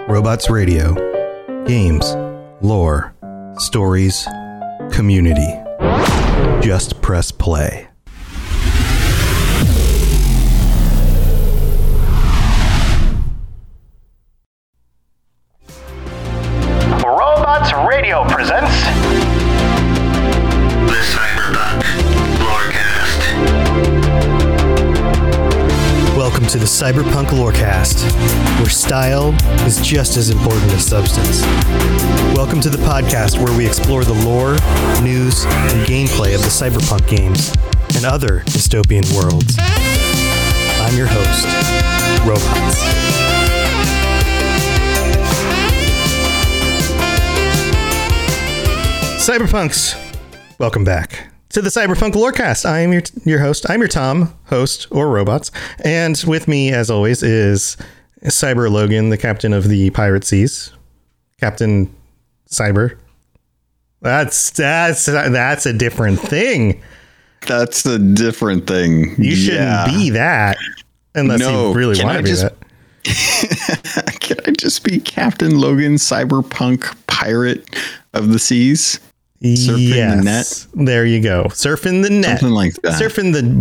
Robots Radio. Games, lore, stories, community. Just press play. Robots Radio presents the Cyberpunk Lorecast. Welcome to the Cyberpunk Lorecast, where style is just as important as substance. Welcome to the podcast where we explore the lore, news, and gameplay of the Cyberpunk games and other dystopian worlds. I'm your host, Robots. Cyberpunks, welcome back to the Cyberpunk Lorecast. I am your host. I'm your Tom, host, or Robots. And with me, as always, is Cyber Logan, the captain of the Pirate Seas. Captain Cyber. That's a different thing. That's a different thing. You shouldn't be that unless you really want to be that. Can I just be Captain Logan, Cyberpunk Pirate of the Seas? Surfing the net. There you go. Surfing the net. Something like that. Surfing the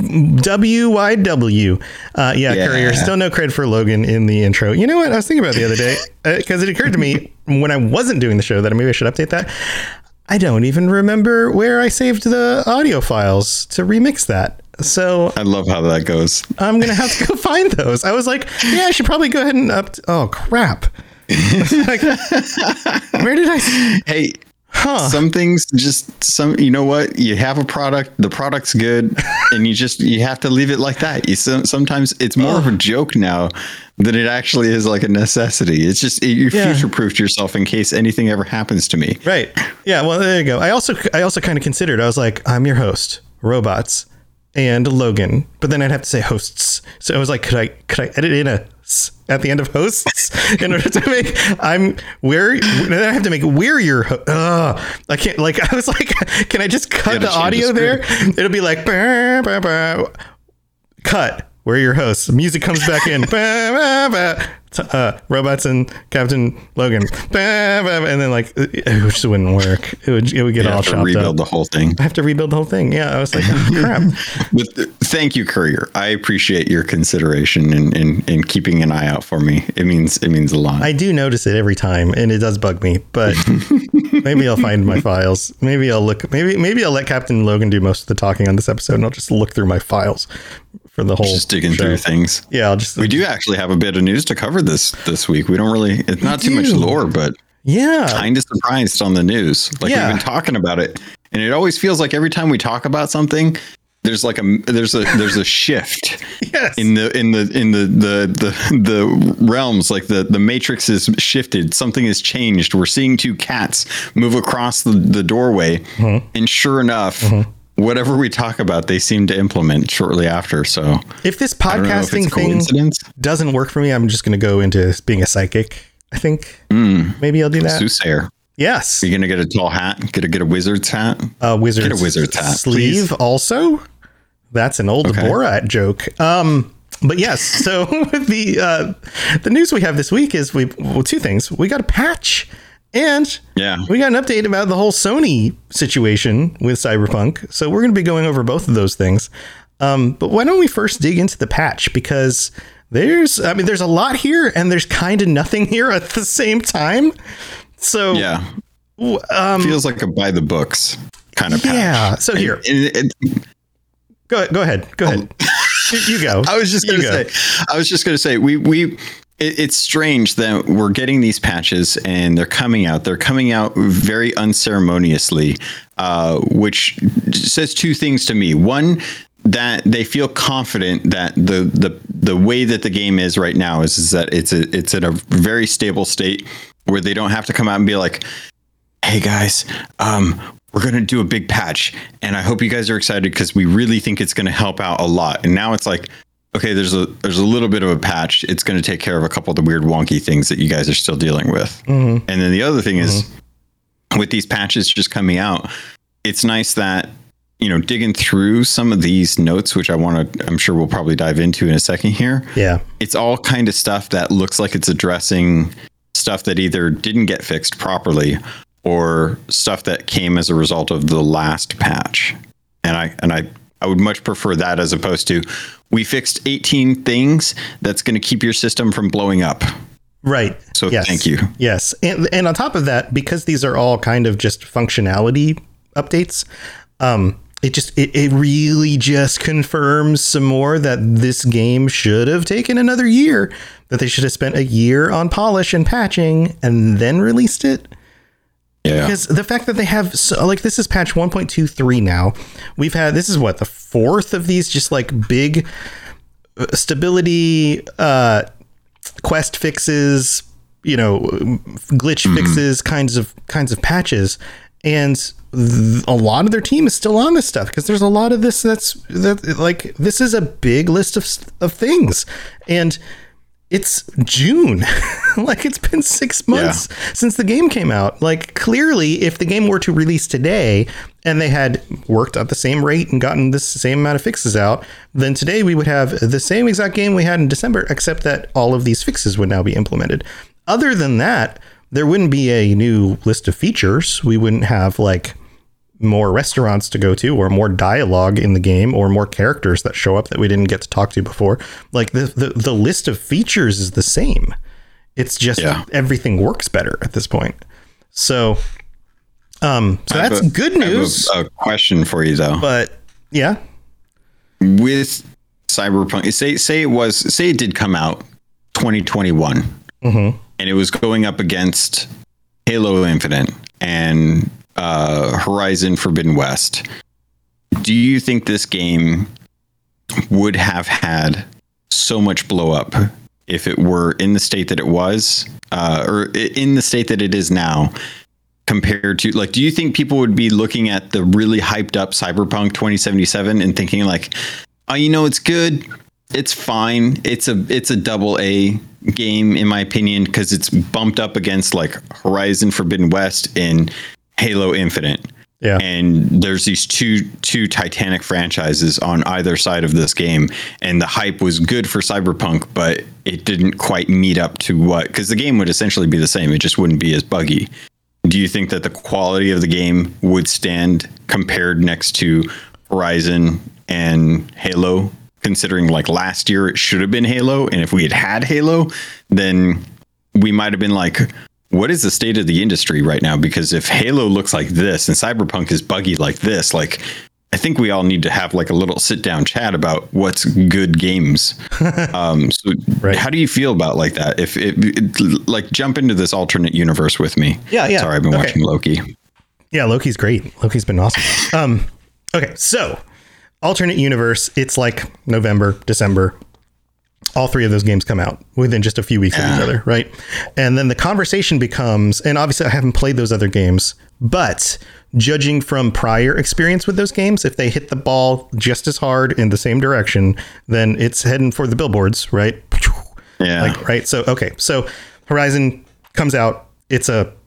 WYW. Courier. Still no credit for Logan in the intro. You know what? I was thinking about it the other day because it occurred to me when I wasn't doing the show that maybe I should update that. I don't even remember where I saved the audio files to remix that. So I love how that goes. I'm going to have to go find those. I was like, yeah, I should probably go ahead and oh, crap. Like, where did I? Hey. Some things you know what, you have a product, the product's good, and you have to leave it like that. Sometimes it's more of a joke now than it actually is like a necessity. It's just you future-proofed yourself in case anything ever happens to me. Right. Yeah. Well, there you go. I also kind of considered, I was like, I'm your host, Robots, and Logan, but then I'd have to say hosts. So I was like, could I edit in a s at the end of hosts in order to make then I have to make we're your I can't, like, I was like, can I just cut the audio there? It'll be like bah, bah, bah. Cut, we're your hosts. Music comes back in. Bah, bah, bah. Robots and Captain Logan, and then like it just wouldn't work. It would get all chopped up. Rebuild the whole thing. I have to rebuild the whole thing. Yeah, I was like, oh, crap. But thank you, Courier. I appreciate your consideration and keeping an eye out for me. It means a lot. I do notice it every time, and it does bug me. But maybe I'll find my files. Maybe I'll look. Maybe I'll let Captain Logan do most of the talking on this episode, and I'll just look through my files for the whole just digging show. Through things. Yeah, we do actually have a bit of news to cover this week. We don't really, it's not too much lore, but kind of surprised on the news. Like we've been talking about it, and it always feels like every time we talk about something, there's like there's a shift in the realms. Like the matrix is shifted, something has changed. We're seeing two cats move across the doorway, and sure enough, whatever we talk about, they seem to implement shortly after. So if this podcasting thing doesn't work for me, I'm just going to go into being a psychic. I think maybe I'll do that. Soothsayer. Yes. You're going to get a tall hat, get a wizard's hat. Get a wizard's hat. Sleeve please. Also. That's an old Borat joke. But yes, so the news we have this week is two things. We got a patch. And we got an update about the whole Sony situation with Cyberpunk. So we're going to be going over both of those things. But why don't we first dig into the patch? Because there's a lot here and there's kind of nothing here at the same time. So feels like a by the books kind of patch. Yeah. So here, go ahead. You go. I was just going to say it's strange that we're getting these patches and they're coming out very unceremoniously, which says two things to me. One, that they feel confident that the way that the game is right now is that it's in a very stable state where they don't have to come out and be like, hey guys, we're going to do a big patch and I hope you guys are excited because we really think it's going to help out a lot. And now it's like, okay, there's a little bit of a patch. It's going to take care of a couple of the weird wonky things that you guys are still dealing with. And then the other thing is with these patches just coming out, it's nice that, digging through some of these notes, which I'm sure we'll probably dive into in a second here. Yeah. It's all kind of stuff that looks like it's addressing stuff that either didn't get fixed properly or stuff that came as a result of the last patch. And I would much prefer that as opposed to we fixed 18 things that's going to keep your system from blowing up. Right. So thank you. Yes. And on top of that, because these are all kind of just functionality updates, it really just confirms some more that this game should have taken another year, that they should have spent a year on polish and patching and then released it. Yeah. Because the fact that they have, this is patch 1.23 now. This is the fourth of these just like big stability quest fixes, glitch fixes, kinds of patches. And a lot of their team is still on this stuff because there's a lot of this this is a big list of things. And it's June. It's been 6 months since the game came out. Clearly, if the game were to release today and they had worked at the same rate and gotten this same amount of fixes out, then today we would have the same exact game we had in December, except that all of these fixes would now be implemented. Other than that, there wouldn't be a new list of features. We wouldn't have more restaurants to go to or more dialogue in the game or more characters that show up that we didn't get to talk to before. The list of features is the same. It's just everything works better at this point. So that's good news. I have a question for you though. But yeah, with Cyberpunk, say it did come out 2021 and it was going up against Halo Infinite and Horizon Forbidden West. Do you think this game would have had so much blow up if it were in the state that it was, or in the state that it is now, compared to do you think people would be looking at the really hyped up Cyberpunk 2077 and thinking oh, it's good, it's fine, it's a double A game in my opinion because it's bumped up against Horizon Forbidden West and Halo Infinite. Yeah. And there's these two Titanic franchises on either side of this game, and the hype was good for Cyberpunk, but it didn't quite meet up to because the game would essentially be the same, it just wouldn't be as buggy. Do you think that the quality of the game would stand compared next to Horizon and Halo, considering last year it should have been Halo, and if we had Halo, then we might have been what is the state of the industry right now? Because if Halo looks like this and Cyberpunk is buggy like this, I think we all need to have a little sit down chat about what's good games. Right. How do you feel about that? If it jump into this alternate universe with me. Yeah. Sorry, I've been watching Loki. Yeah, Loki's great. Loki's been awesome. Okay, so alternate universe, it's November, December. All three of those games come out within just a few weeks of each other, right? And then the conversation becomes, and obviously I haven't played those other games, but judging from prior experience with those games, if they hit the ball just as hard in the same direction, then it's heading for the billboards, right? Yeah. Right. So, okay. So Horizon comes out. It's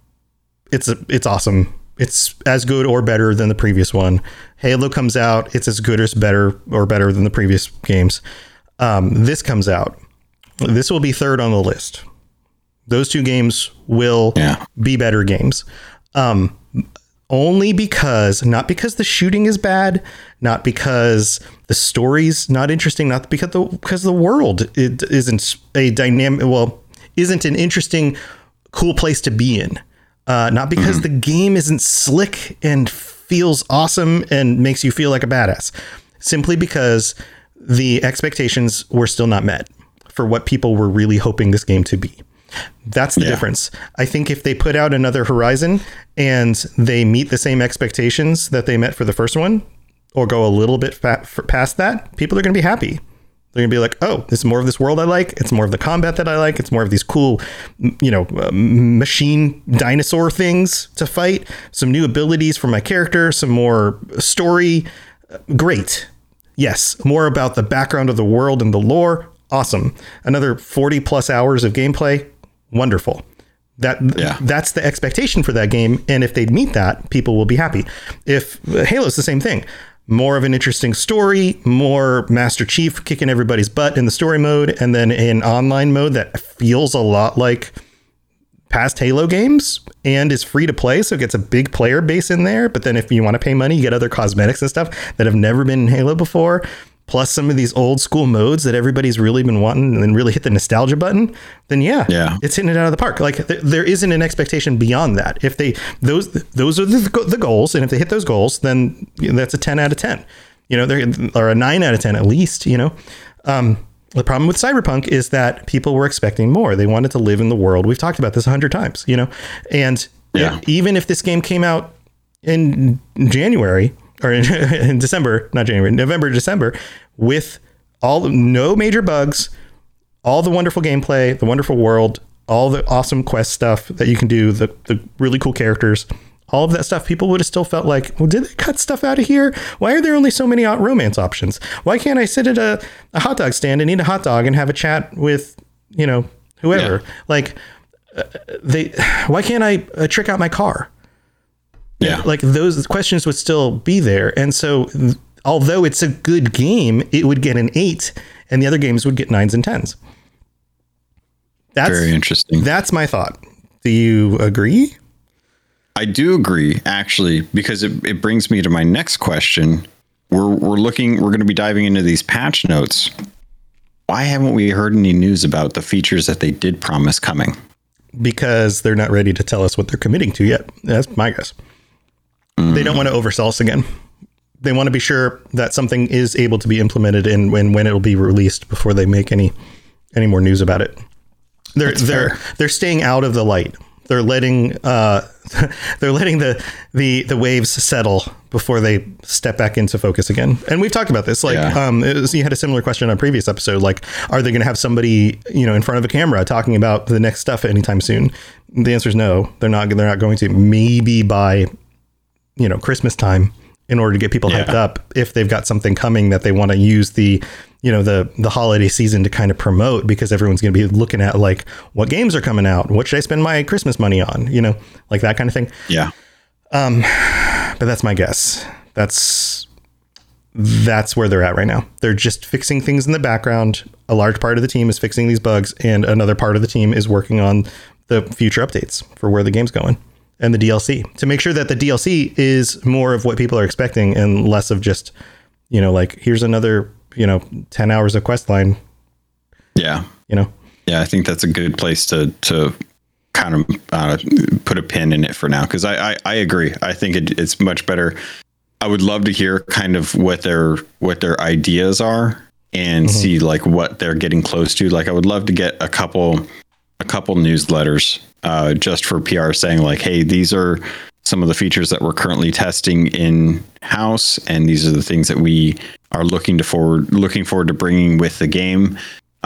awesome. It's as good or better than the previous one. Halo comes out. It's as good or better than the previous games. This comes out. This will be third on the list. Those two games will be better games. Only because, not because the shooting is bad, not because the story's not interesting, not because the world isn't an interesting, cool place to be in. Not because the game isn't slick and feels awesome and makes you feel like a badass. Simply because the expectations were still not met for what people were really hoping this game to be. That's the difference. I think if they put out another Horizon and they meet the same expectations that they met for the first one, or go a little bit past that, people are going to be happy. They're going to be like, oh, this is more of this world I like. It's more of the combat that I like. It's more of these cool, machine dinosaur things to fight. Some new abilities for my character. Some more story. Great. Yes, more about the background of the world and the lore. Awesome. Another 40 plus hours of gameplay. Wonderful. That's the expectation for that game. And if they meet that, people will be happy. If Halo's the same thing, more of an interesting story, more Master Chief kicking everybody's butt in the story mode, and then an online mode that feels a lot like past Halo games and is free to play, so it gets a big player base in there. But then if you want to pay money, you get other cosmetics and stuff that have never been in Halo before, plus some of these old school modes that everybody's really been wanting and then really hit the nostalgia button, then it's hitting it out of the park. Like there isn't an expectation beyond that. If they those are the goals, and if they hit those goals, then that's a 10 out of 10. Or a 9 out of 10 at least. The problem with Cyberpunk is that people were expecting more. They wanted to live in the world. We've talked about this 100 times, and even if this game came out in January or in December, not January, November, December, with no major bugs, all the wonderful gameplay, the wonderful world, all the awesome quest stuff that you can do, the really cool characters, all of that stuff, people would have still felt like, well, did they cut stuff out of here? Why are there only so many romance options? Why can't I sit at a hot dog stand and eat a hot dog and have a chat with, whoever? Why can't I trick out my car? Yeah. Like those questions would still be there. And so although it's a good game, it would get an 8 and the other games would get 9s and 10s. That's very interesting. That's my thought. Do you agree? I do agree, actually, because it brings me to my next question. We're going to be diving into these patch notes. Why haven't we heard any news about the features that they did promise coming? Because they're not ready to tell us what they're committing to yet. That's my guess. They don't want to oversell us again. They want to be sure that something is able to be implemented and when it'll be released before they make any more news about it. They're staying out of the light. They're letting the waves settle before they step back into focus again. And we've talked about this. Like, you had a similar question on a previous episode. Like, are they going to have somebody, in front of a camera talking about the next stuff anytime soon? The answer is no. They're not going to. Maybe by, Christmas time, in order to get people hyped up, if they've got something coming that they want to use the holiday season to kind of promote, because everyone's going to be looking at like, what games are coming out? What should I spend my Christmas money on? Like that kind of thing. Yeah. But that's my guess. That's where they're at right now. They're just fixing things in the background. A large part of the team is fixing these bugs, and another part of the team is working on the future updates for where the game's going and the DLC, to make sure that the DLC is more of what people are expecting and less of just, like, here's another 10 hours of quest line. Yeah. Yeah, I think that's a good place to kind of put a pin in it for now. Cause I agree. I think it's much better. I would love to hear kind of what their ideas are and see like what they're getting close to. Like I would love to get a couple newsletters just for PR saying like, hey, these are some of the features that we're currently testing in house, and these are the things that we are looking forward to bringing with the game.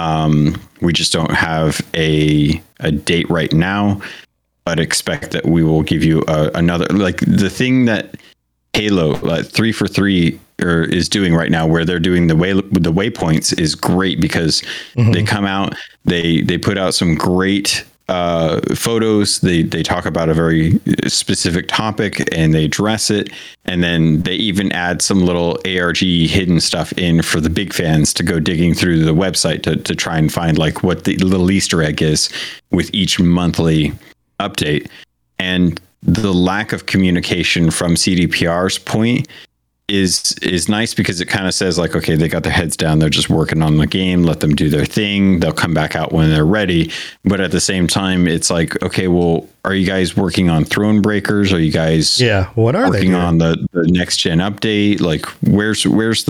We just don't have a date right now, but expect that we will give you another, like the thing that Halo 3 for 3 is doing right now, where they're doing the waypoints, is great, because they come out, they put out some great photos. They talk about a very specific topic and they address it, and then they even add some little ARG hidden stuff in for the big fans to go digging through the website to try and find like what the little Easter egg is with each monthly update. And the lack of communication from CDPR's point is nice, because it kind of says like, okay, they got their heads down, they're just working on the game, let them do their thing, they'll come back out when they're ready. But at the same time, it's like, okay, well, are you guys working on Thronebreakers? Are you guys what are working they on the next gen update? Like where's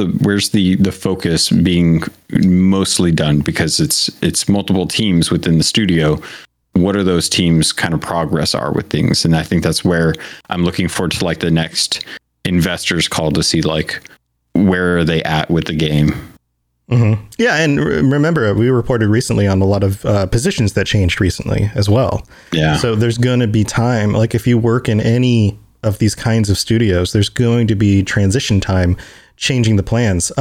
the focus being mostly done? Because it's multiple teams within the studio. What are those teams kind of progress are with things? And I think that's where I'm looking forward to like the next investors call to see like where are they at with the game. Yeah, and remember, we reported recently on a lot of positions that changed recently as well. Yeah, so there's going to be time, like if you work in any of these kinds of studios, there's going to be transition time changing the plans.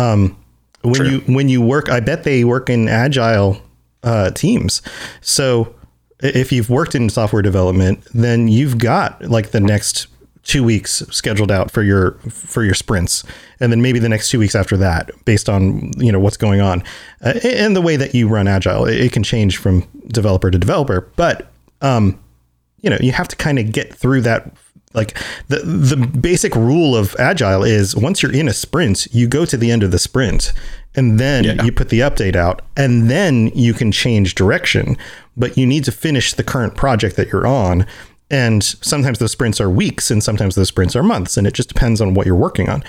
When you work, I bet they work in agile teams. So if you've worked in software development, then you've got like the next 2 weeks scheduled out for your sprints, and then maybe the next 2 weeks after that, based on what's going on and the way that you run agile. It can change from developer to developer, but you have to kind of get through that. Like the basic rule of Agile is once you're in a sprint, you go to the end of the sprint and then you put the update out and then you can change direction. But you need to finish the current project that you're on. And sometimes those sprints are weeks and sometimes those sprints are months. And it just depends on what you're working on.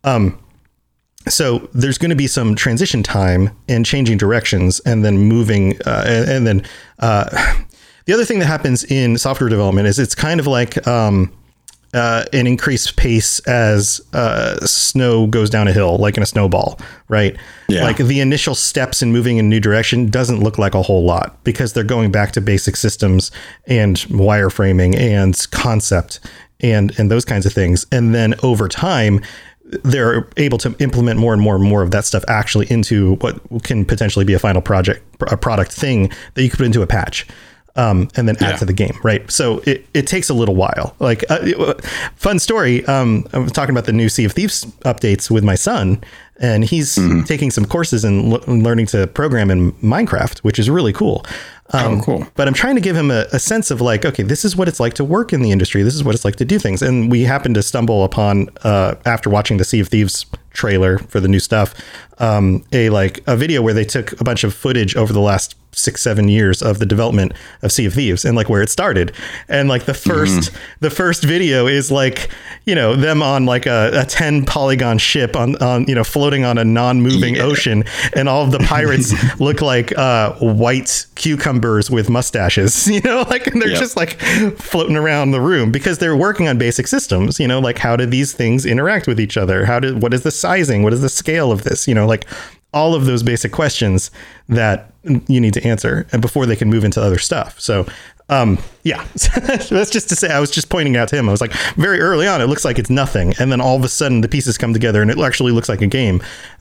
So there's going to be some transition time and changing directions and then moving. And then the other thing that happens in software development is it's kind of like an increased pace as snow goes down a hill, like in a snowball, right? Yeah. Like the initial steps in moving in a new direction doesn't look like a whole lot because they're going back to basic systems and wireframing and concept and those kinds of things. And then over time, they're able to implement more and more and more of that stuff actually into what can potentially be a final project, a product thing that you could put into a patch. And then add to the game. Right. So it takes a little while. Like fun story. I was talking about the new Sea of Thieves updates with my son, and he's taking some courses and learning to program in Minecraft, which is really cool. Cool. But I'm trying to give him a sense of like, okay, this is what it's like to work in the industry. This is what it's like to do things. And we happened to stumble upon, after watching the Sea of Thieves trailer for the new stuff, a video where they took a bunch of footage over the last 6-7 years of the development of Sea of Thieves and like where it started. And like the first video is like, them on like a 10 polygon ship on floating on a non-moving ocean. And all of the pirates look like white cucumbers with mustaches, and they're just like floating around the room because they're working on basic systems, like how do these things interact with each other? what is the sizing? What is the scale of this? Like all of those basic questions that you need to answer and before they can move into other stuff. So, that's just to say, I was just pointing out to him. I was like, very early on, it looks like it's nothing. And then all of a sudden the pieces come together and it actually looks like a game.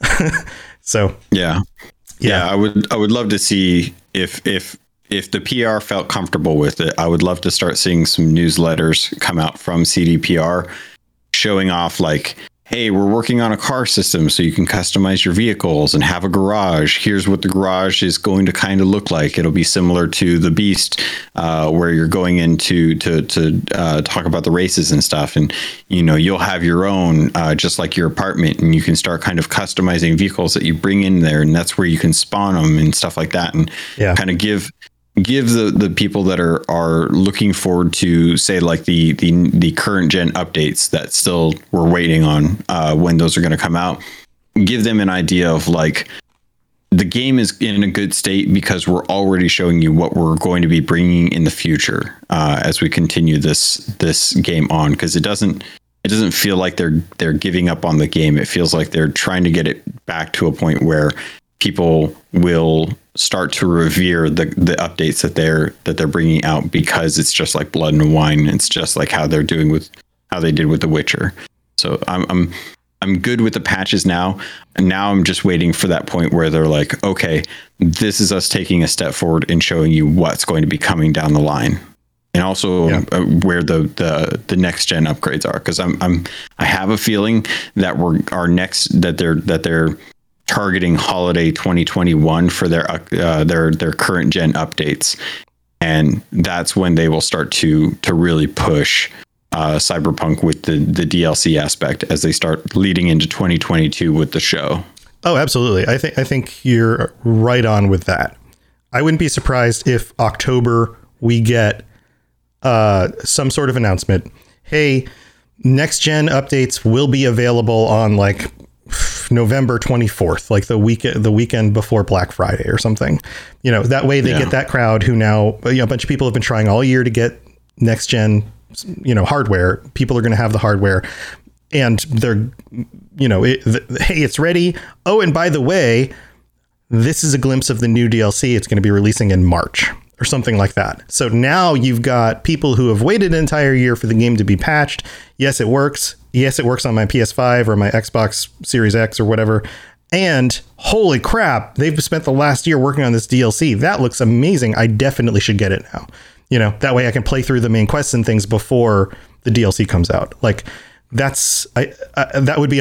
So, yeah. I would love to see if the PR felt comfortable with it. I would love to start seeing some newsletters come out from CDPR showing off like, hey, we're working on a car system so you can customize your vehicles and have a garage. Here's what the garage is going to kind of look like. It'll be similar to the Beast, where you're going into to talk about the races and stuff. And, you'll have your own, just like your apartment, and you can start kind of customizing vehicles that you bring in there. And that's where you can spawn them and stuff like that. And kind of give the people that are looking forward to, say, like the current gen updates that still we're waiting on, when those are going to come out, give them an idea of like the game is in a good state because we're already showing you what we're going to be bringing in the future as we continue this game on, because it doesn't feel like they're giving up on the game. It feels like they're trying to get it back to a point where people will start to revere the updates that they're bringing out, because it's just like blood and wine. It's just like how they did with The Witcher. So I'm good with the patches now. And now I'm just waiting for that point where they're like, okay, this is us taking a step forward and showing you what's going to be coming down the line. And also where the next gen upgrades are. Cause I have a feeling that they're targeting holiday 2021 for their current gen updates, and that's when they will start to really push Cyberpunk with the DLC aspect as they start leading into 2022 with the show. Oh, absolutely. I think you're right on with that. I wouldn't be surprised if October we get some sort of announcement. Hey, next gen updates will be available on like November 24th, like the weekend before Black Friday or something. That way they get that crowd who now, a bunch of people have been trying all year to get next gen, hardware. People are going to have the hardware and they're, hey, it's ready. Oh, and by the way, this is a glimpse of the new DLC. It's going to be releasing in March or something like that. So now you've got people who have waited an entire year for the game to be patched. Yes, it works. Yes, it works on my PS5 or my Xbox Series X or whatever. And holy crap, they've spent the last year working on this DLC. That looks amazing. I definitely should get it now. That way I can play through the main quests and things before the DLC comes out. Like that would be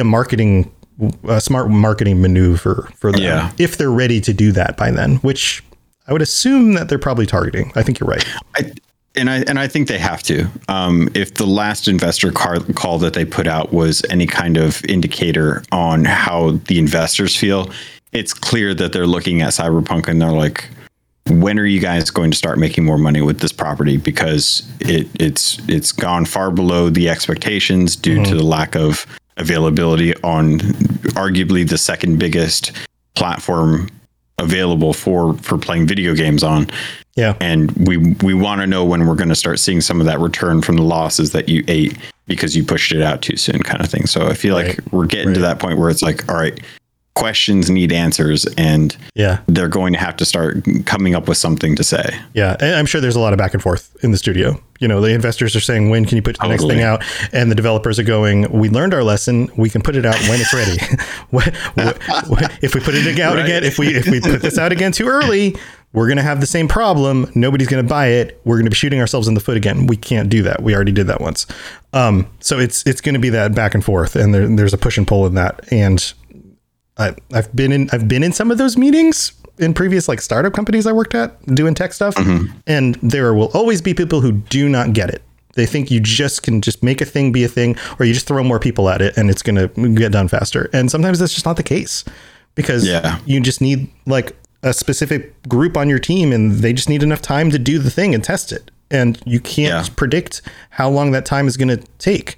a smart marketing maneuver for them if they're ready to do that by then, which I would assume that they're probably targeting. I think you're right. And I think they have to. If the last investor call that they put out was any kind of indicator on how the investors feel, it's clear that they're looking at Cyberpunk and they're like, when are you guys going to start making more money with this property? Because it's gone far below the expectations due to the lack of availability on arguably the second biggest platform available for playing video games on. Yeah. And we want to know when we're going to start seeing some of that return from the losses that you ate because you pushed it out too soon, kind of thing. So I feel like we're getting to that point where it's like, all right, questions need answers, and they're going to have to start coming up with something to say. Yeah. And I'm sure there's a lot of back and forth in the studio. You know, the investors are saying, when can you put the next thing out? And the developers are going, we learned our lesson. We can put it out when it's ready. If we put it out again, if we put this out again too early, we're going to have the same problem. Nobody's going to buy it. We're going to be shooting ourselves in the foot again. We can't do that. We already did that once. So it's going to be that back and forth, and there's a push and pull in that. And I've been in some of those meetings in previous like startup companies I worked at doing tech stuff. And there will always be people who do not get it. They think you can make a thing be a thing, or you just throw more people at it and it's going to get done faster. And sometimes that's just not the case, because you just need like a specific group on your team, and they just need enough time to do the thing and test it. And you can't predict how long that time is going to take.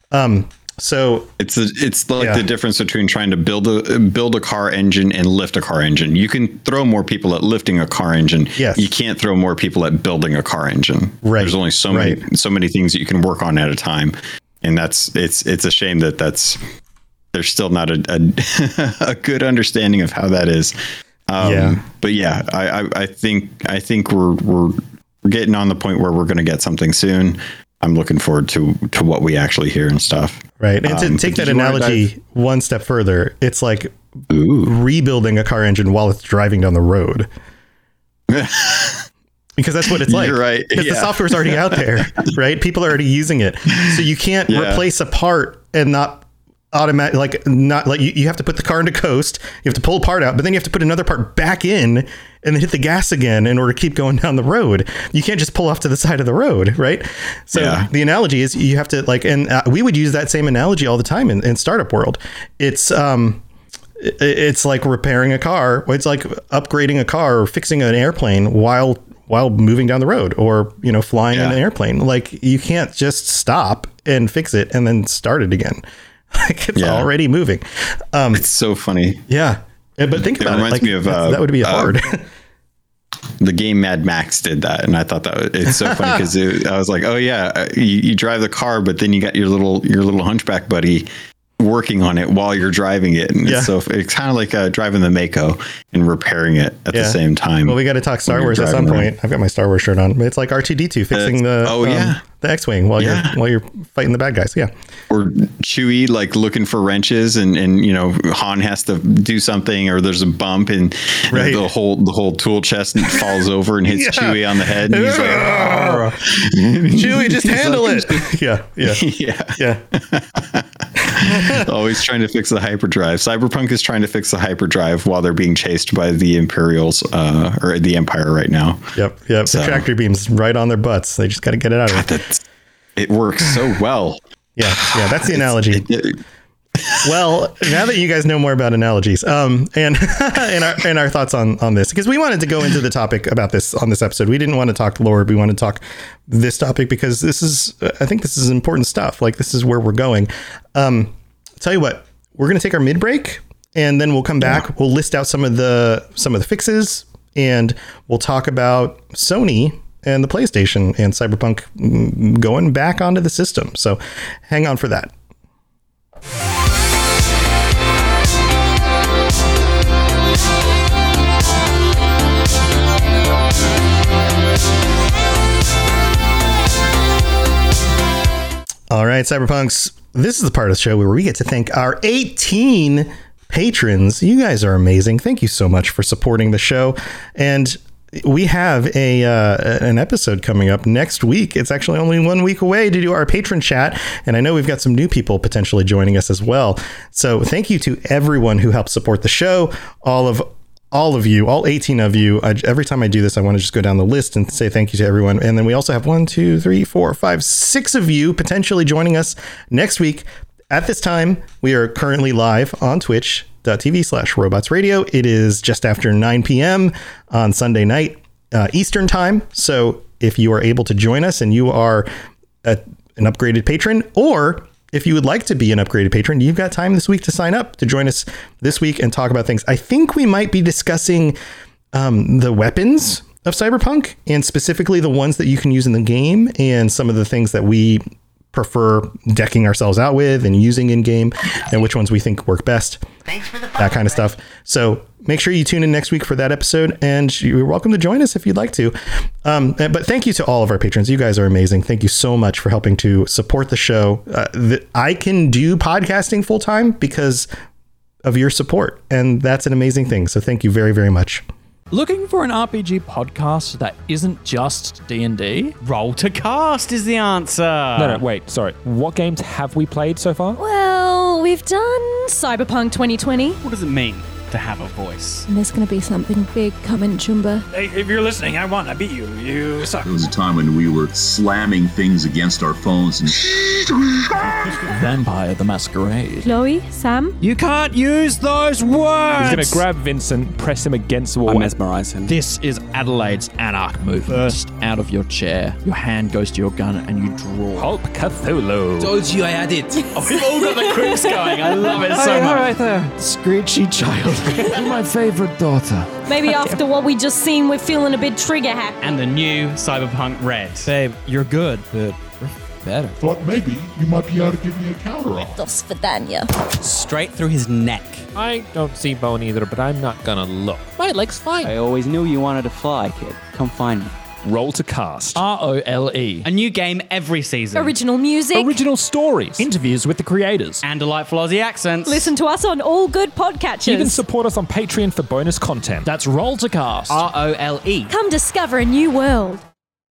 So it's like the difference between trying to build a car engine and lift a car engine. You can throw more people at lifting a car engine. Yes. You can't throw more people at building a car engine. Right. There's only so many things that you can work on at a time. And it's a shame that there's still not a good understanding of how that is. But yeah, I think we're getting on the point where we're going to get something soon. I'm looking forward to what we actually hear and stuff. Right. And to take that analogy one step further, it's like rebuilding a car engine while it's driving down the road. Because that's what it's like. You're right. Because the software's already out there, right? People are already using it. So you can't replace a part and not you have to put the car into coast, you have to pull a part out, but then you have to put another part back in and then hit the gas again in order to keep going down the road. You can't just pull off to the side of the road, right? So the analogy is you have to we would use that same analogy all the time in startup world. It's like repairing a car. It's like upgrading a car or fixing an airplane while moving down the road, or flying in an airplane. Like, you can't just stop and fix it and then start it again. Like, it's already moving. It's so funny. Yeah. But think about it. It reminds me of that would be hard. The game Mad Max did that, and I thought it's so funny because I was like, oh yeah, you drive the car, but then you got your little hunchback buddy working on it while you're driving it, and it's kind of like driving the Mako and repairing it at the same time. Well, we got to talk Star Wars at some point. I've got my Star Wars shirt on, but it's like R2-D2 fixing the X-wing while you're fighting the bad guys. Yeah. Or Chewie like looking for wrenches, and Han has to do something, or there's a bump and the whole tool chest falls over and hits Chewie on the head, and he's like, Chewie, just handle it. Always trying to fix the hyperdrive. Cyberpunk is trying to fix the hyperdrive while they're being chased by the Imperials or the Empire right now. Yep. So, the tractor beams right on their butts. They just got to get it out of it. It works so well. Yeah, that's the analogy. Well, now that you guys know more about analogies, and our thoughts on this, because we wanted to go into the topic about this on this episode. We didn't want to talk lore. We want to talk this topic because I think this is important stuff. Like, this is where we're going. Tell you what, we're going to take our mid break, and then we'll come back. We'll list out some of the fixes, and we'll talk about Sony and the PlayStation and Cyberpunk going back onto the system. So hang on for that. All right, Cyberpunks, this is the part of the show where we get to thank our 18 patrons. You guys are amazing. Thank you so much for supporting the show. And we have an episode coming up next week. It's actually only 1 week away to do our patron chat. And I know we've got some new people potentially joining us as well. So thank you to everyone who helps support the show, all of all of you, all 18 of you. Every time I do this, I want to just go down the list and say thank you to everyone. And then we also have 1, 2, 3, 4, 5, 6 of you potentially joining us next week. At this time, we are currently live on twitch.tv/robotsradio. It is just after 9 p.m. on Sunday night, Eastern time. So if you are able to join us and you are an upgraded patron, or if you would like to be an upgraded patron, you've got time this week to sign up to join us this week and talk about things. I think we might be discussing the weapons of Cyberpunk, and specifically the ones that you can use in the game, and some of the things that we prefer decking ourselves out with and using in game, and which ones we think work best. Thanks for the that kind of stuff. So make sure you tune in next week for that episode, and you're welcome to join us if you'd like to. But thank you to all of our patrons. You guys are amazing. Thank you so much for helping to support the show. I can do podcasting full time because of your support, and that's an amazing thing. So thank you very, very much. Looking for an RPG podcast that isn't just D&D? Roll to Cast is the answer. No, wait, sorry. What games have we played so far? Well, we've done Cyberpunk 2020. What does it mean to have a voice? And there's going to be something big coming, Chumba. Hey, if you're listening, I won. I beat you. You suck. There was a time when we were slamming things against our phones and Vampire the Masquerade. Chloe, Sam. You can't use those words! He's going to grab Vincent, press him against the wall. I mesmerize him. This is Adelaide's Anarch move. Burst out of your chair. Your hand goes to your gun and you draw. Hulk Cthulhu. Told you I had it. Oh, we've all got the quips going. I love it so much. Right there. Screechy child. My favorite daughter. Maybe after what we just seen, we're feeling a bit trigger happy. And the new Cyberpunk Red. Babe, you're good, but we're better. Thought maybe you might be able to give me a counter off. Dos Vidania. Straight through his neck. I don't see bone either, but I'm not gonna look. My leg's fine. I always knew you wanted to fly, kid. Come find me. Roll to Cast. ROLE. A new game every season. Original music. Original stories. Interviews with the creators. And delightful Aussie accents. Listen to us on all good podcatchers. Even support us on Patreon for bonus content. That's Roll to Cast. ROLE. Come discover a new world.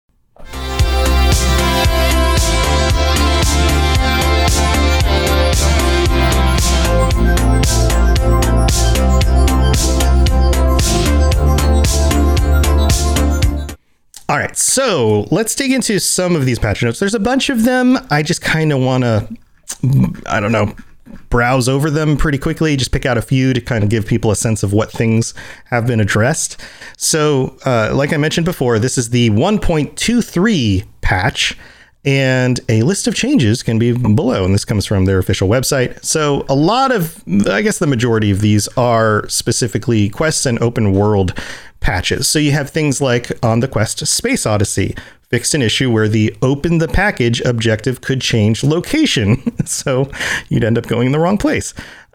All right, so let's dig into some of these patch notes. There's a bunch of them. I just kind of want to, I don't know, browse over them pretty quickly, just pick out a few to kind of give people a sense of what things have been addressed. So like I mentioned before, this is the 1.23 patch, and a list of changes can be below, and this comes from their official website. So a lot of, I guess the majority of these are specifically quests and open world patches. So you have things like on the quest Space Odyssey, fixed an issue where the open the package objective could change location. So you'd end up going in the wrong place.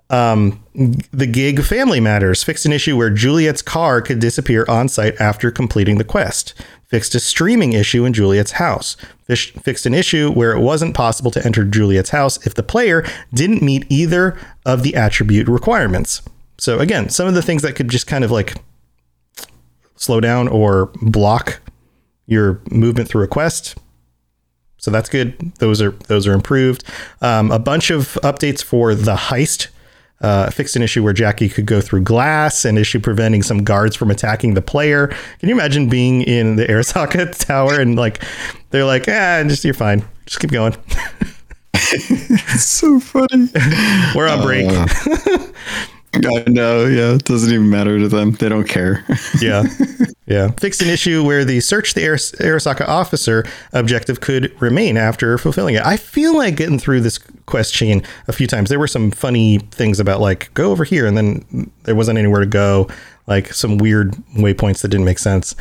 The gig Family Matters fixed an issue where Juliet's car could disappear on site after completing the quest. Fixed a streaming issue in Juliet's house. Fixed an issue where it wasn't possible to enter Juliet's house if the player didn't meet either of the attribute requirements. So again, some of the things that could just kind of like slow down or block your movement through a quest. So that's good. Those are improved. A bunch of updates for the heist. Fixed an issue where Jackie could go through glass, an issue preventing some guards from attacking the player. Can you imagine being in the Arasaka Tower and like they're like, you're fine. Just keep going. It's so funny. We're on break. I know, yeah. It doesn't even matter to them. They don't care. Yeah. Fixed an issue where the search the Arasaka officer objective could remain after fulfilling it. I feel like getting through this quest chain a few times. There were some funny things about like, go over here, and then there wasn't anywhere to go. Like some weird waypoints that didn't make sense.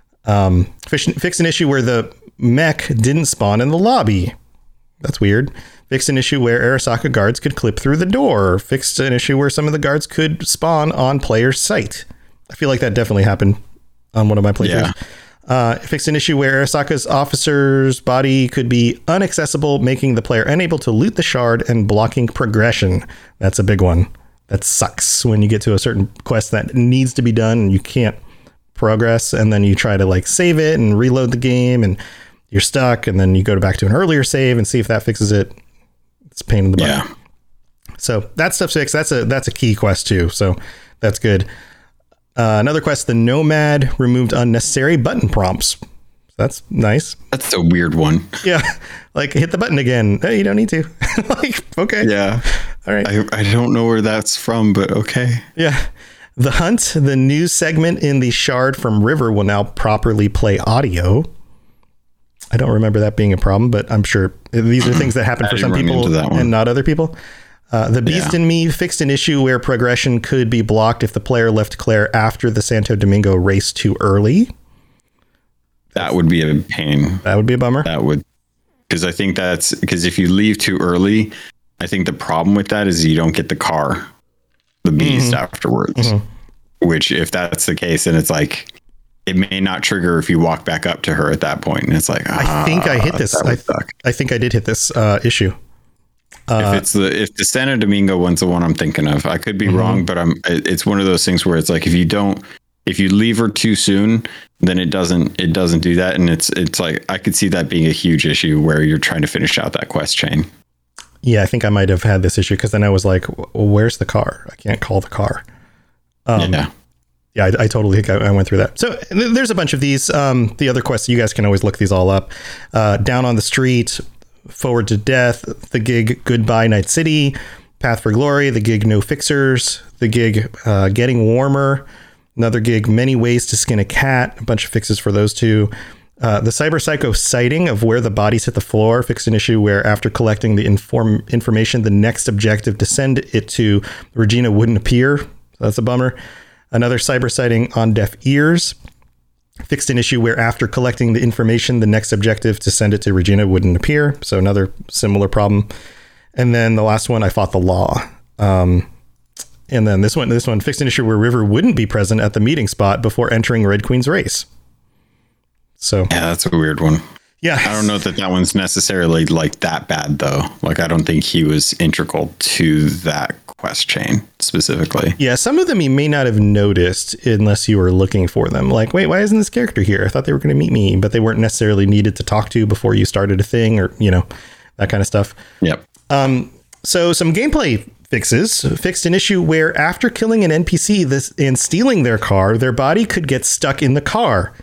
Fixed an issue where the mech didn't spawn in the lobby. That's weird. Fixed an issue where Arasaka guards could clip through the door. Fixed an issue where some of the guards could spawn on player's site. I feel like that definitely happened on one of my playthroughs. Yeah. Fixed an issue where Arasaka's officer's body could be inaccessible, making the player unable to loot the shard and blocking progression. That's a big one. That sucks when you get to a certain quest that needs to be done and you can't progress, and then you try to like save it and reload the game and you're stuck, and then you go back to an earlier save and see if that fixes it. It's a pain in the butt. Yeah. So that stuff's fixed. That's a key quest too. So that's good. Another quest, the Nomad removed unnecessary button prompts. That's nice. That's a weird one. Yeah. Like, hit the button again. Hey, you don't need to. Like, okay. Yeah. All right. I don't know where that's from, but okay. Yeah. The Hunt, the news segment in the Shard from River will now properly play audio. I don't remember that being a problem, but I'm sure these are things that happen for some people and not other people. The Beast in Me fixed an issue where progression could be blocked if the player left Claire after the Santo Domingo race too early. That would be a pain. That would be a bummer. That would, because I think that's because if you leave too early, I think the problem with that is you don't get the car, the Beast afterwards. Which, if that's the case, then it's like it may not trigger if you walk back up to her at that point, and it's like I think I hit this. I think I did hit this issue. If the Santo Domingo one's the one I'm thinking of, I could be wrong, but it's one of those things where it's like if you leave her too soon, then it doesn't do that, and it's like I could see that being a huge issue where you're trying to finish out that quest chain. Yeah, I think I might have had this issue because then I was like, well, "Where's the car? I can't call the car." Yeah, I totally think I went through that. So there's a bunch of these. The other quests, you guys can always look these all up. Down on the Street, Forward to Death, the gig Goodbye Night City, Path for Glory, the gig No Fixers, the gig Getting Warmer, another gig Many Ways to Skin a Cat, a bunch of fixes for those two. The Cyber Psycho sighting of where the bodies hit the floor fixed an issue where after collecting the information, the next objective to send it to Regina wouldn't appear. So that's a bummer. Another cyber sighting on Deaf Ears fixed an issue where after collecting the information, the next objective to send it to Regina wouldn't appear. So another similar problem. And then the last one, I Fought the Law. And then this one fixed an issue where River wouldn't be present at the meeting spot before entering Red Queen's race. So yeah, that's a weird one. Yeah. I don't know that one's necessarily like that bad though. Like, I don't think he was integral to that quest chain specifically. Yeah. Some of them you may not have noticed unless you were looking for them. Like, wait, why isn't this character here? I thought they were going to meet me, but they weren't necessarily needed to talk to before you started a thing or, that kind of stuff. Yep. So some gameplay fixes fixed an issue where after killing an NPC and stealing their car, their body could get stuck in the car.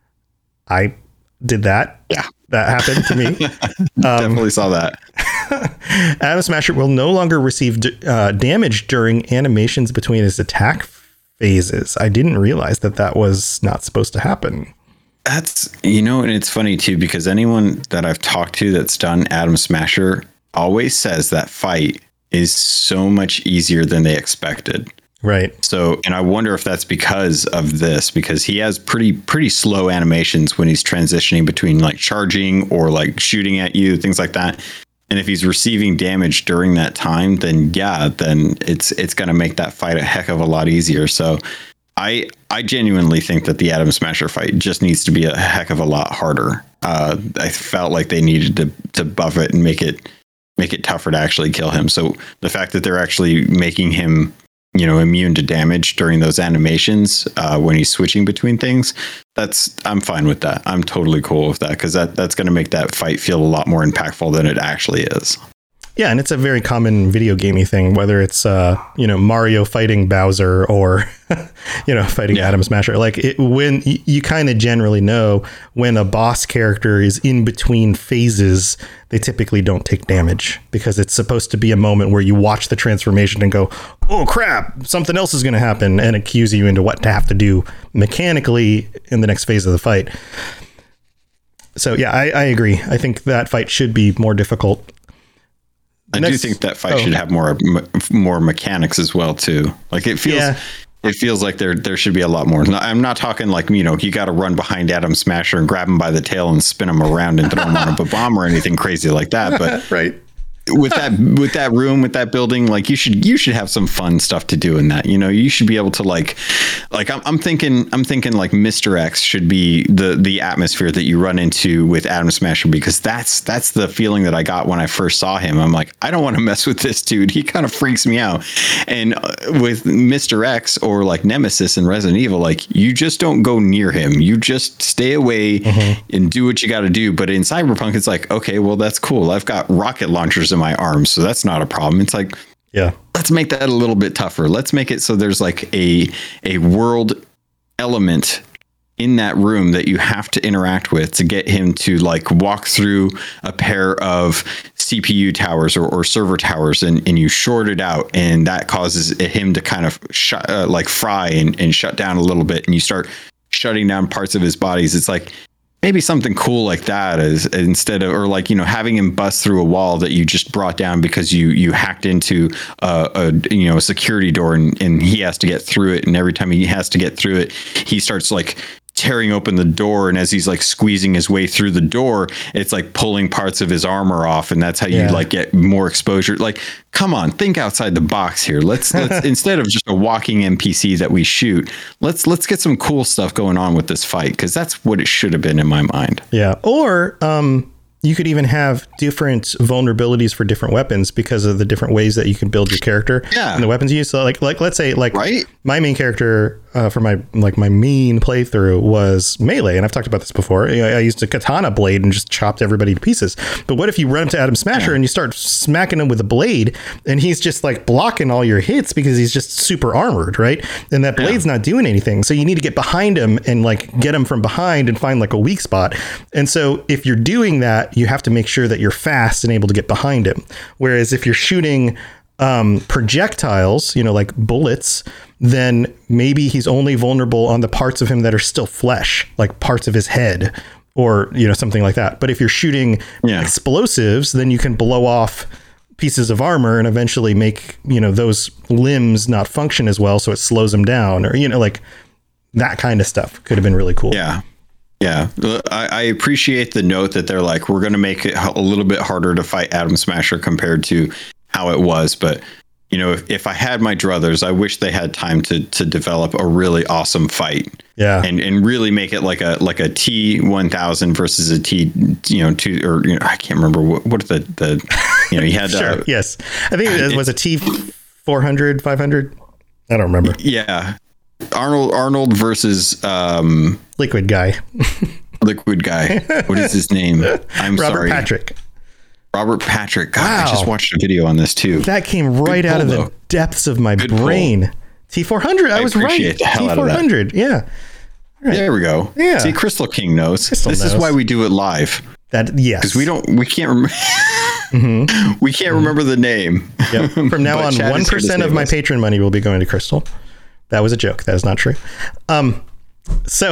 I did that. Yeah. That happened to me. Definitely saw that. Atom Smasher will no longer receive damage during animations between his attack phases. I didn't realize that was not supposed to happen. That's, and it's funny too, because anyone that I've talked to that's done Atom Smasher always says that fight is so much easier than they expected. Right. So, and I wonder if that's because of this, because he has pretty slow animations when he's transitioning between like charging or like shooting at you, things like that. And if he's receiving damage during that time, then it's going to make that fight a heck of a lot easier. So I genuinely think that the Atom Smasher fight just needs to be a heck of a lot harder. I felt like they needed to buff it and make it tougher to actually kill him. So the fact that they're actually making him immune to damage during those animations when he's switching between things, I'm fine with that. I'm totally cool with that because that's going to make that fight feel a lot more impactful than it actually is. Yeah, and it's a very common video gamey thing, whether it's Mario fighting Bowser or fighting Atom Smasher. Like when you kind of generally know when a boss character is in between phases, they typically don't take damage because it's supposed to be a moment where you watch the transformation and go, "Oh crap, something else is going to happen," and it cues you into what to have to do mechanically in the next phase of the fight. So yeah, I agree. I think that fight should be more difficult. I do think that fight should have more mechanics as well too. Like it feels like there should be a lot more. I'm not talking like you got to run behind Atom Smasher and grab him by the tail and spin him around and throw him on a bomb or anything crazy like that. But right. With that room, with that building, like you should have some fun stuff to do in that. You should be able to like I'm thinking like Mr. X should be the atmosphere that you run into with Atom Smasher, because that's the feeling that I got when I first saw him. I'm like, I don't want to mess with this dude. He kind of freaks me out. And with Mr. X or like Nemesis in Resident Evil, like you just don't go near him. You just stay away and do what you got to do. But in Cyberpunk, it's like, okay, well that's cool. I've got rocket launchers in my arms, so that's not a problem. It's like Yeah. Let's make that a little bit tougher. Let's make it so there's like a world element in that room that you have to interact with to get him to like walk through a pair of CPU towers or server towers, and you short it out, and that causes him to kind of fry and shut down a little bit, and you start shutting down parts of his bodies. It's like maybe something cool like that is instead of, or like, having him bust through a wall that you just brought down because you hacked into a security door, and he has to get through it. And every time he has to get through it, he starts like tearing open the door, and as he's like squeezing his way through the door, it's like pulling parts of his armor off, and that's how you like get more exposure. Like, come on, think outside the box here. Let's instead of just a walking NPC that we shoot, let's get some cool stuff going on with this fight, because that's what it should have been in my mind. Yeah. Or you could even have different vulnerabilities for different weapons because of the different ways that you can build your character and the weapons you use. So like let's say my main character for my main playthrough was melee, and I've talked about this before. I used a katana blade and just chopped everybody to pieces. But what if you run up to Adam Smasher and you start smacking him with a blade, and he's just like blocking all your hits because he's just super armored, right? And that blade's not doing anything. So you need to get behind him and like get him from behind and find like a weak spot. And so if you're doing that, you have to make sure that you're fast and able to get behind him. Whereas if you're shooting projectiles, like bullets, then maybe he's only vulnerable on the parts of him that are still flesh, like parts of his head or, something like that. But if you're shooting explosives, then you can blow off pieces of armor and eventually make, those limbs not function as well. So it slows him down, or, like that kind of stuff could have been really cool. Yeah. Yeah, I appreciate the note that they're like, we're going to make it a little bit harder to fight Adam Smasher compared to how it was. But, if I had my druthers, I wish they had time to develop a really awesome fight. Yeah. And really make it like a T1000 versus a T2, or, I can't remember what the you had. Sure. Yes. I think it was a T400, 500. I don't remember. Yeah. Arnold versus Liquid Guy. Liquid Guy. What is his name? I'm sorry. Robert Patrick. God, wow. I just watched a video on this too. That came right out of the depths of my brain. T400. I was right. T400. Yeah. Right. There we go. Yeah. See, Crystal King knows. This is why we do it live. Yes. Because we can't remember. We can't remember the name. Yep. From now on, 1% of my patron money will be going to Crystal. That was a joke. That is not true. So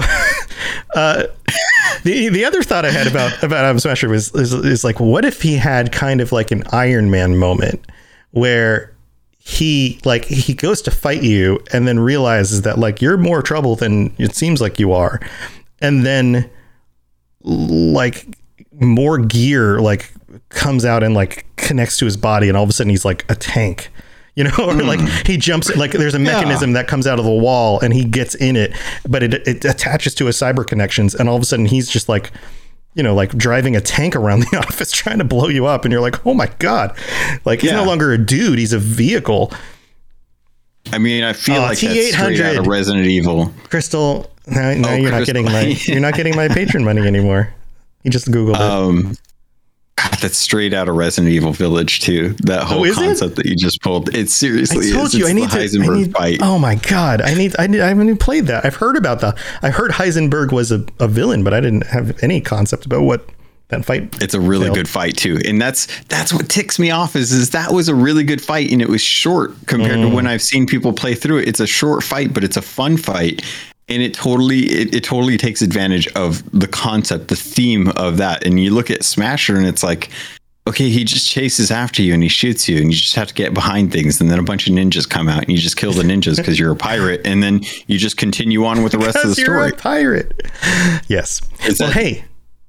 the other thought I had about Adam Smasher is like, what if he had kind of like an Iron Man moment where he goes to fight you and then realizes that like you're more trouble than it seems like you are, and then like more gear like comes out and like connects to his body, and all of a sudden he's like a tank. Or like he jumps, like there's a mechanism that comes out of the wall and he gets in it, but it attaches to his cyber connections. And all of a sudden he's just like, like driving a tank around the office trying to blow you up. And you're like, oh my God, like he's no longer a dude. He's a vehicle. I mean, I feel like T800 that's straight out of Resident Evil. Crystal. Now you're Crystal. not getting my patron money anymore. You just Googled it. God, that's straight out of Resident Evil Village too. That whole concept that you just pulled. It seriously is. It's the Heisenberg fight. Oh my God. I haven't even played that. I've heard about that. I heard Heisenberg was a villain, but I didn't have any concept about what that fight. It's a really good fight too. And that's what ticks me off is that was a really good fight, and it was short compared to when I've seen people play through it. It's a short fight, but it's a fun fight. And it totally takes advantage of the concept, the theme of that. And you look at Smasher and it's like, okay, he just chases after you and he shoots you and you just have to get behind things. And then a bunch of ninjas come out and you just kill the ninjas because you're a pirate. And then you just continue on with the rest of the story. You're a pirate. Yes. Hey,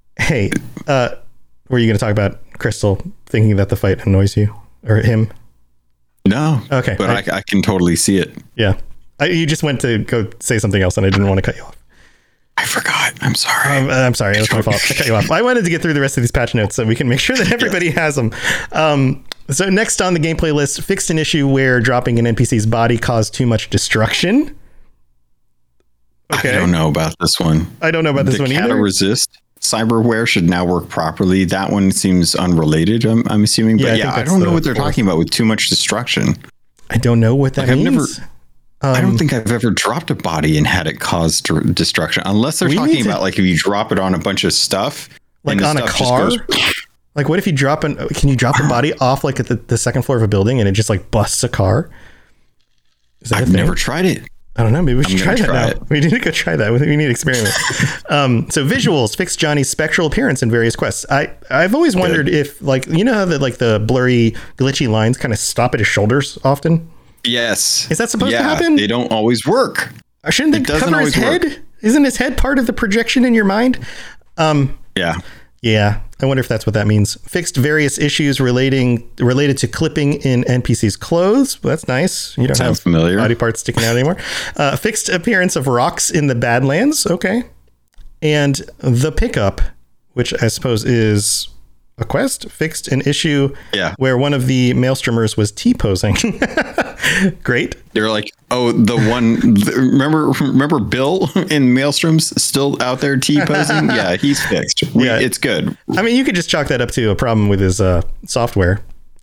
were you going to talk about Crystal thinking that the fight annoys you or him? No. Okay. But I can totally see it. Yeah. You just went to go say something else and I didn't want to cut you off. I forgot. I'm sorry. I'm sorry. It was my fault. I cut you off. I wanted to get through the rest of these patch notes so we can make sure that everybody has them. So next on the gameplay list, fixed an issue where dropping an NPC's body caused too much destruction. Okay. I don't know about this one. I don't know about this one either. Resist. cyberware should now work properly. That one seems unrelated, I'm assuming. But Yeah, I don't know what they're talking about with too much destruction. I don't know what that means. I don't think I've ever dropped a body and had it cause destruction, unless they're talking about like if you drop it on a bunch of stuff, like on a car. Like, what if you can you drop a body off like at the second floor of a building and it just like busts a car? I've never tried it. I don't know. Maybe we should try that now. We need to go try that. We need to experiment. So visuals fix Johnny's spectral appearance in various quests. I've always wondered if, like, you know how like the blurry, glitchy lines kind of stop at his shoulders often? Yes. Is that supposed to happen? They don't always work. Shouldn't they cover his head? Work. Isn't his head part of the projection in your mind? Yeah. I wonder if that's what that means. Fixed various issues related to clipping in NPCs' clothes. Well, that's nice. You don't have familiar body parts sticking out anymore. Fixed appearance of rocks in the Badlands. Okay. And the pickup, which I suppose is a quest, fixed an issue where one of the Maelstromers was T-posing. Great. They're like, oh, the one, remember Bill in Maelstroms still out there T-posing? Yeah, he's fixed. It's good. I mean, you could just chalk that up to a problem with his software.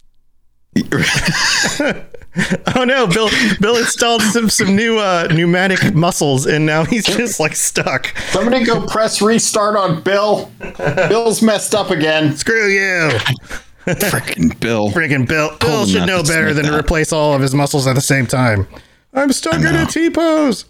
Oh no, Bill installed some new pneumatic muscles and now he's just like stuck. Somebody go press restart on Bill. Bill's messed up again. Screw you. Freaking Bill. Bill should know better than to replace all of his muscles at the same time. I'm stuck in a T-pose.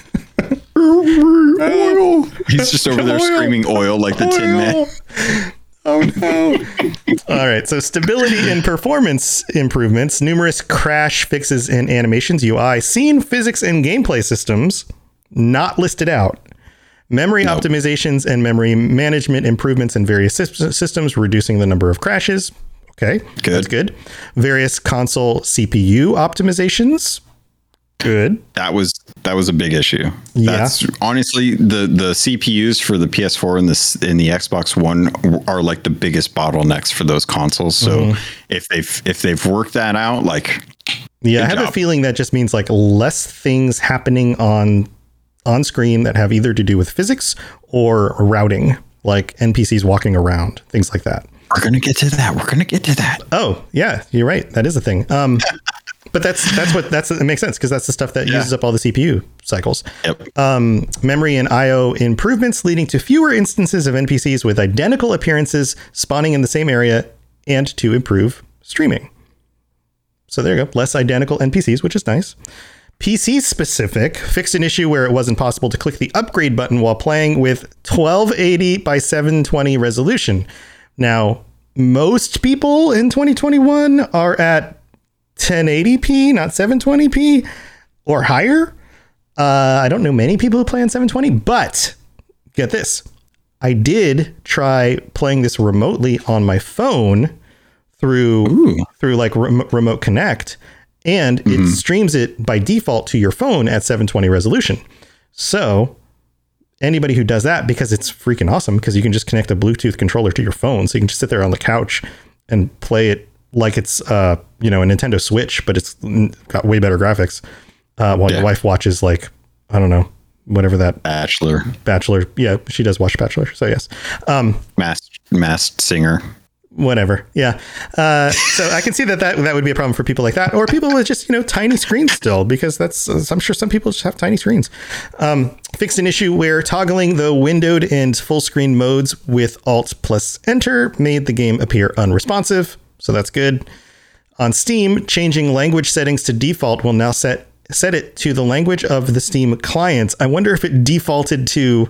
Oil. He's just over there screaming oil like the Tin Man. Oh no. All right. So stability and performance improvements, numerous crash fixes in animations, UI, scene physics and gameplay systems not listed out. Memory optimizations and memory management improvements in various systems, reducing the number of crashes. Okay. Good. That's good. Various console CPU optimizations. Good. That was a big issue. Yeah. That's honestly the CPUs for the PS4 and the Xbox One are like the biggest bottlenecks for those consoles. So if they've worked that out, like I have a feeling that just means like less things happening on screen that have either to do with physics or routing, like NPCs walking around, things like that. We're gonna get to that. Oh yeah, you're right. That is a thing. But it makes sense because that's the stuff that uses up all the CPU cycles. Yep. Memory and IO improvements leading to fewer instances of NPCs with identical appearances spawning in the same area and to improve streaming. So there you go. Less identical NPCs, which is nice. PC specific fixed an issue where it wasn't possible to click the upgrade button while playing with 1280 by 720 resolution. Now, most people in 2021 are at 1080p, not 720p or higher. I don't know many people who play on 720, but get this. I did try playing this remotely on my phone through like Remote Connect, and it streams it by default to your phone at 720 resolution. So anybody who does that, because it's freaking awesome, because you can just connect a Bluetooth controller to your phone, so you can just sit there on the couch and play it like it's a Nintendo Switch, but it's got way better graphics. While your wife watches, like, I don't know, whatever that Bachelor. Yeah, she does watch Bachelor. So yes. Masked Singer. Whatever. Yeah. So I can see that would be a problem for people like that, or people with just, tiny screens still, because I'm sure some people just have tiny screens. Fixed an issue where toggling the windowed and full screen modes with Alt plus Enter made the game appear unresponsive. So that's good. On Steam, changing language settings to default will now set it to the language of the Steam clients. I wonder if it defaulted to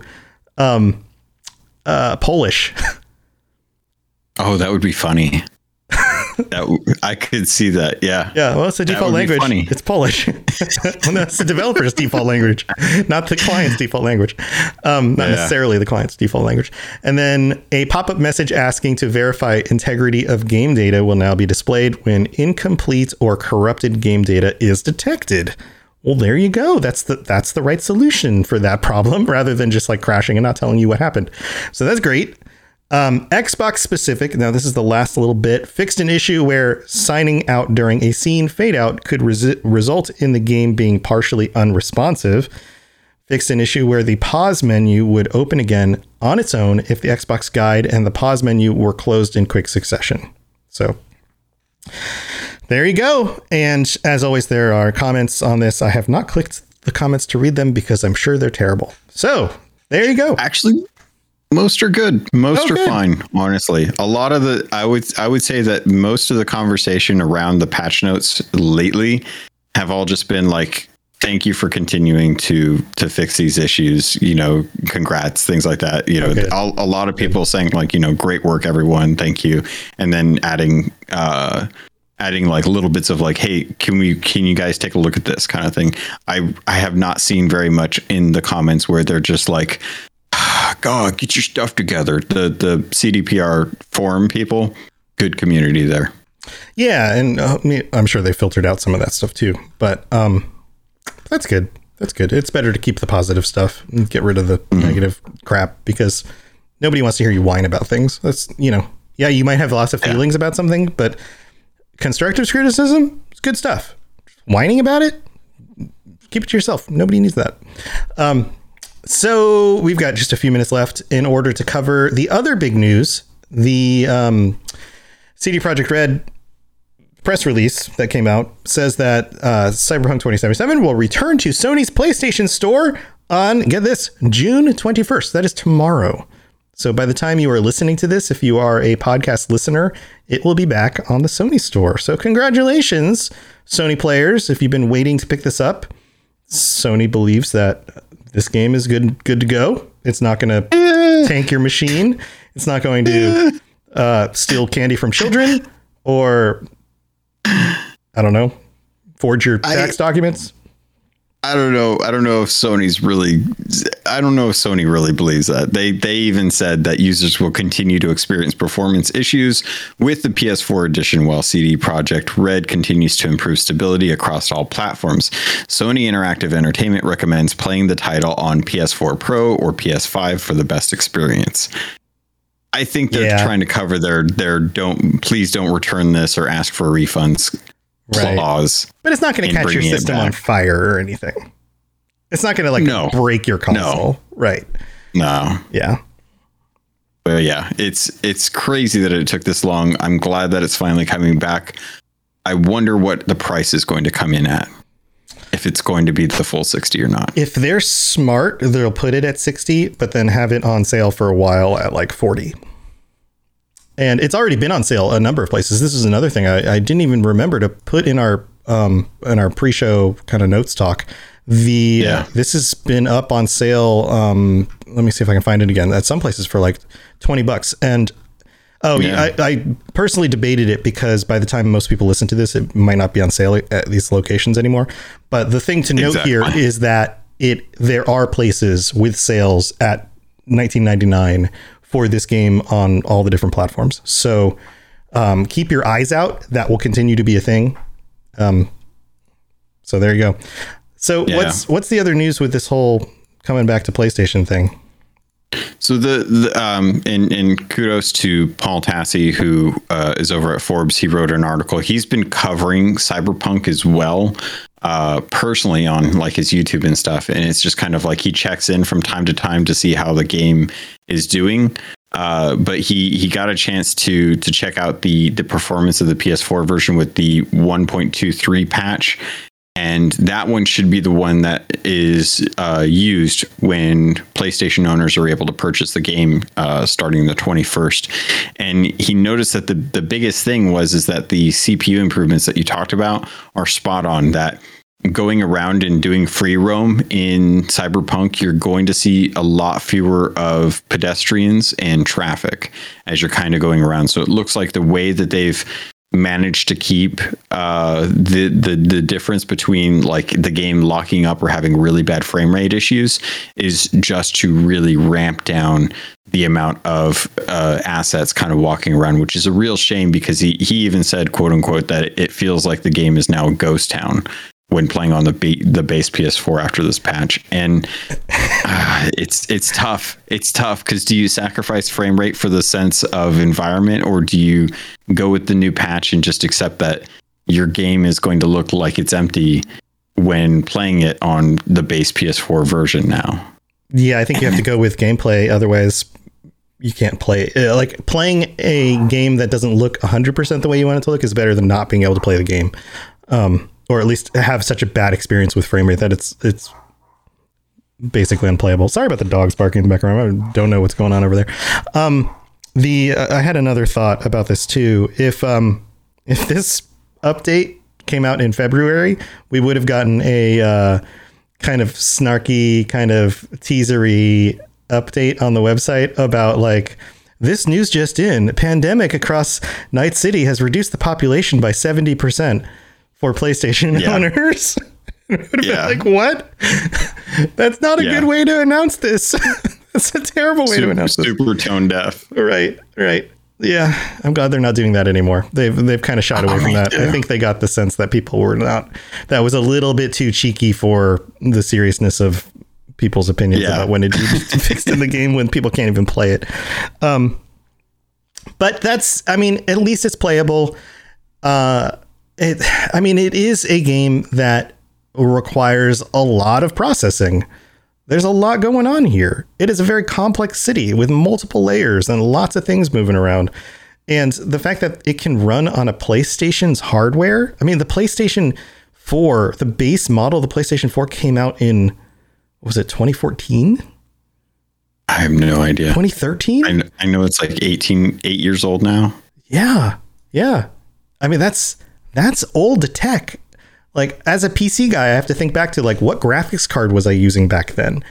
Polish. Oh, that would be funny. I could see that. Yeah. Yeah. Well, it's a default language. It's Polish. Well, that's the developer's default language, not the client's default language. Not necessarily the client's default language. And then a pop-up message asking to verify integrity of game data will now be displayed when incomplete or corrupted game data is detected. Well, there you go. That's the right solution for that problem, rather than just like crashing and not telling you what happened. So that's great. Xbox specific. Now, this is the last little bit. Fixed an issue where signing out during a scene fade out could result in the game being partially unresponsive. fixed an issue where the pause menu would open again on its own if the Xbox guide and the pause menu were closed in quick succession. So there you go. And as always, there are comments on this. I have not clicked the comments to read them because I'm sure they're terrible. So there you go. Actually, most are good. Most are fine, honestly. A lot of the I would say that most of the conversation around the patch notes lately have all just been like, thank you for continuing to fix these issues, you know, congrats, things like that. You know, a lot of people saying like, you know, great work, everyone, thank you. And then adding like little bits of like, hey, can you guys take a look at this kind of thing. I have not seen very much in the comments where they're just like, God, get your stuff together. The CDPR forum people, good community there. Yeah, and I'm sure they filtered out some of that stuff too. But that's good. That's good. It's better to keep the positive stuff and get rid of the negative crap, because nobody wants to hear you whine about things. That's, you know, yeah, you might have lots of feelings about something, but constructive criticism is good stuff. Whining about it, keep it to yourself. Nobody needs that. So we've got just a few minutes left in order to cover the other big news. The CD Projekt Red press release that came out says that Cyberpunk 2077 will return to Sony's PlayStation Store on, get this, June 21st. That is tomorrow. So by the time you are listening to this, if you are a podcast listener, it will be back on the Sony Store. So congratulations, Sony players. If you've been waiting to pick this up, Sony believes that this game is good to go. It's not going to tank your machine. It's not going to steal candy from children or, I don't know, forge your tax documents. I don't know if Sony really believes that. They even said that users will continue to experience performance issues with the PS4 edition while CD Projekt Red continues to improve stability across all platforms. Sony Interactive Entertainment recommends playing the title on PS4 Pro or PS5 for the best experience. I think they're trying to cover their please don't return this or ask for refunds clause. But it's not going to catch your system on fire or anything. It's not going to break your console. Right. No. Yeah. But yeah, it's crazy that it took this long. I'm glad that it's finally coming back. I wonder what the price is going to come in at. If it's going to be the full 60 or not. If they're smart, they'll put it at 60, but then have it on sale for a while at like 40. And it's already been on sale a number of places. This is another thing I didn't even remember to put in our pre-show kind of notes talk. This has been up on sale. Let me see if I can find it again. At some places for like $20. And I personally debated it because by the time most people listen to this, it might not be on sale at these locations anymore. But the thing to note here is that there are places with sales at $19.99 for this game on all the different platforms. So keep your eyes out. That will continue to be a thing. So there you go. So what's the other news with this whole coming back to PlayStation thing? So and kudos to Paul Tassi, who is over at Forbes. He wrote an article. He's been covering Cyberpunk as well, personally on like his YouTube and stuff. And it's just kind of like he checks in from time to time to see how the game is doing. But he got a chance to check out the performance of the PS4 version with the 1.23 patch. And that one should be the one that is used when PlayStation owners are able to purchase the game starting the 21st. And he noticed that the biggest thing is that the CPU improvements that you talked about are spot on. That going around and doing free roam in Cyberpunk, you're going to see a lot fewer of pedestrians and traffic as you're kind of going around. So it looks like the way that they've managed to keep the difference between like the game locking up or having really bad frame rate issues is just to really ramp down the amount of assets kind of walking around, which is a real shame because he even said, quote unquote, that it feels like the game is now a ghost town when playing on the base PS4 after this patch. And it's tough. It's tough because do you sacrifice frame rate for the sense of environment, or do you go with the new patch and just accept that your game is going to look like it's empty when playing it on the base PS4 version now. Yeah, I think you have to go with gameplay. Otherwise, you can't play. Like playing a game that doesn't look 100% the way you want it to look is better than not being able to play the game, or at least have such a bad experience with frame rate that it's basically unplayable. Sorry about the dogs barking in the background. I don't know what's going on over there. I had another thought about this too. If this update came out in February, we would have gotten a kind of snarky, kind of teasery update on the website about like, this news just in, pandemic across Night City has reduced the population by 70% for PlayStation owners. Yeah. Like, what? That's not a good way to announce this. That's a terrible way to announce this. Super tone deaf. Right. Yeah, I'm glad they're not doing that anymore. They've kind of shied away from that. I think they got the sense that people were not. That was a little bit too cheeky for the seriousness of people's opinions about when it fixed in the game when people can't even play it. But that's, I mean, at least it's playable. It is a game that requires a lot of processing. There's a lot going on here. It is a very complex city with multiple layers and lots of things moving around. And the fact that it can run on a PlayStation's hardware. I mean, the PlayStation 4, the base model of the PlayStation 4 came out in, was it 2014? I have no idea. 2013? I know it's like 8 years old now. Yeah. I mean, that's old tech. Like, as a PC guy, I have to think back to like, what graphics card was I using back then?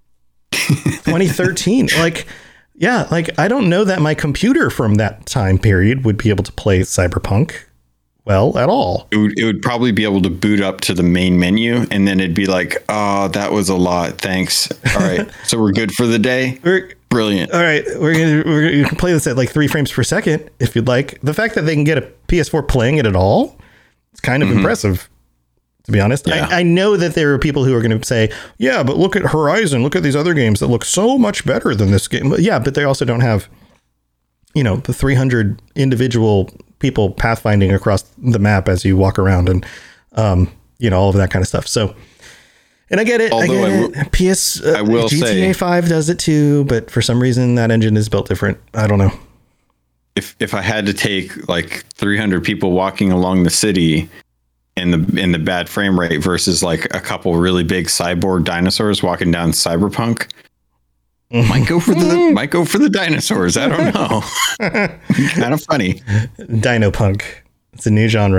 2013. Like, I don't know that my computer from that time period would be able to play Cyberpunk well at all. It would probably be able to boot up to the main menu, and then it'd be like, oh, that was a lot. Thanks. All right. So we're good for the day. Brilliant. All right. You can play this at like 3 frames per second if you'd like. The fact that they can get a PS4 playing it at all, it's kind of impressive. To be honest, I know that there are people who are going to say, yeah, but look at Horizon. Look at these other games that look so much better than this game. Yeah, but they also don't have, the 300 individual people pathfinding across the map as you walk around and, all of that kind of stuff. So, and I get it. Although I will GTA say, 5 does it too, but for some reason that engine is built different. I don't know. If I had to take like 300 people walking along the city in the bad frame rate versus like a couple really big cyborg dinosaurs walking down Cyberpunk, might go for the dinosaurs. I don't know. Kind of funny. Dino punk. It's a new genre.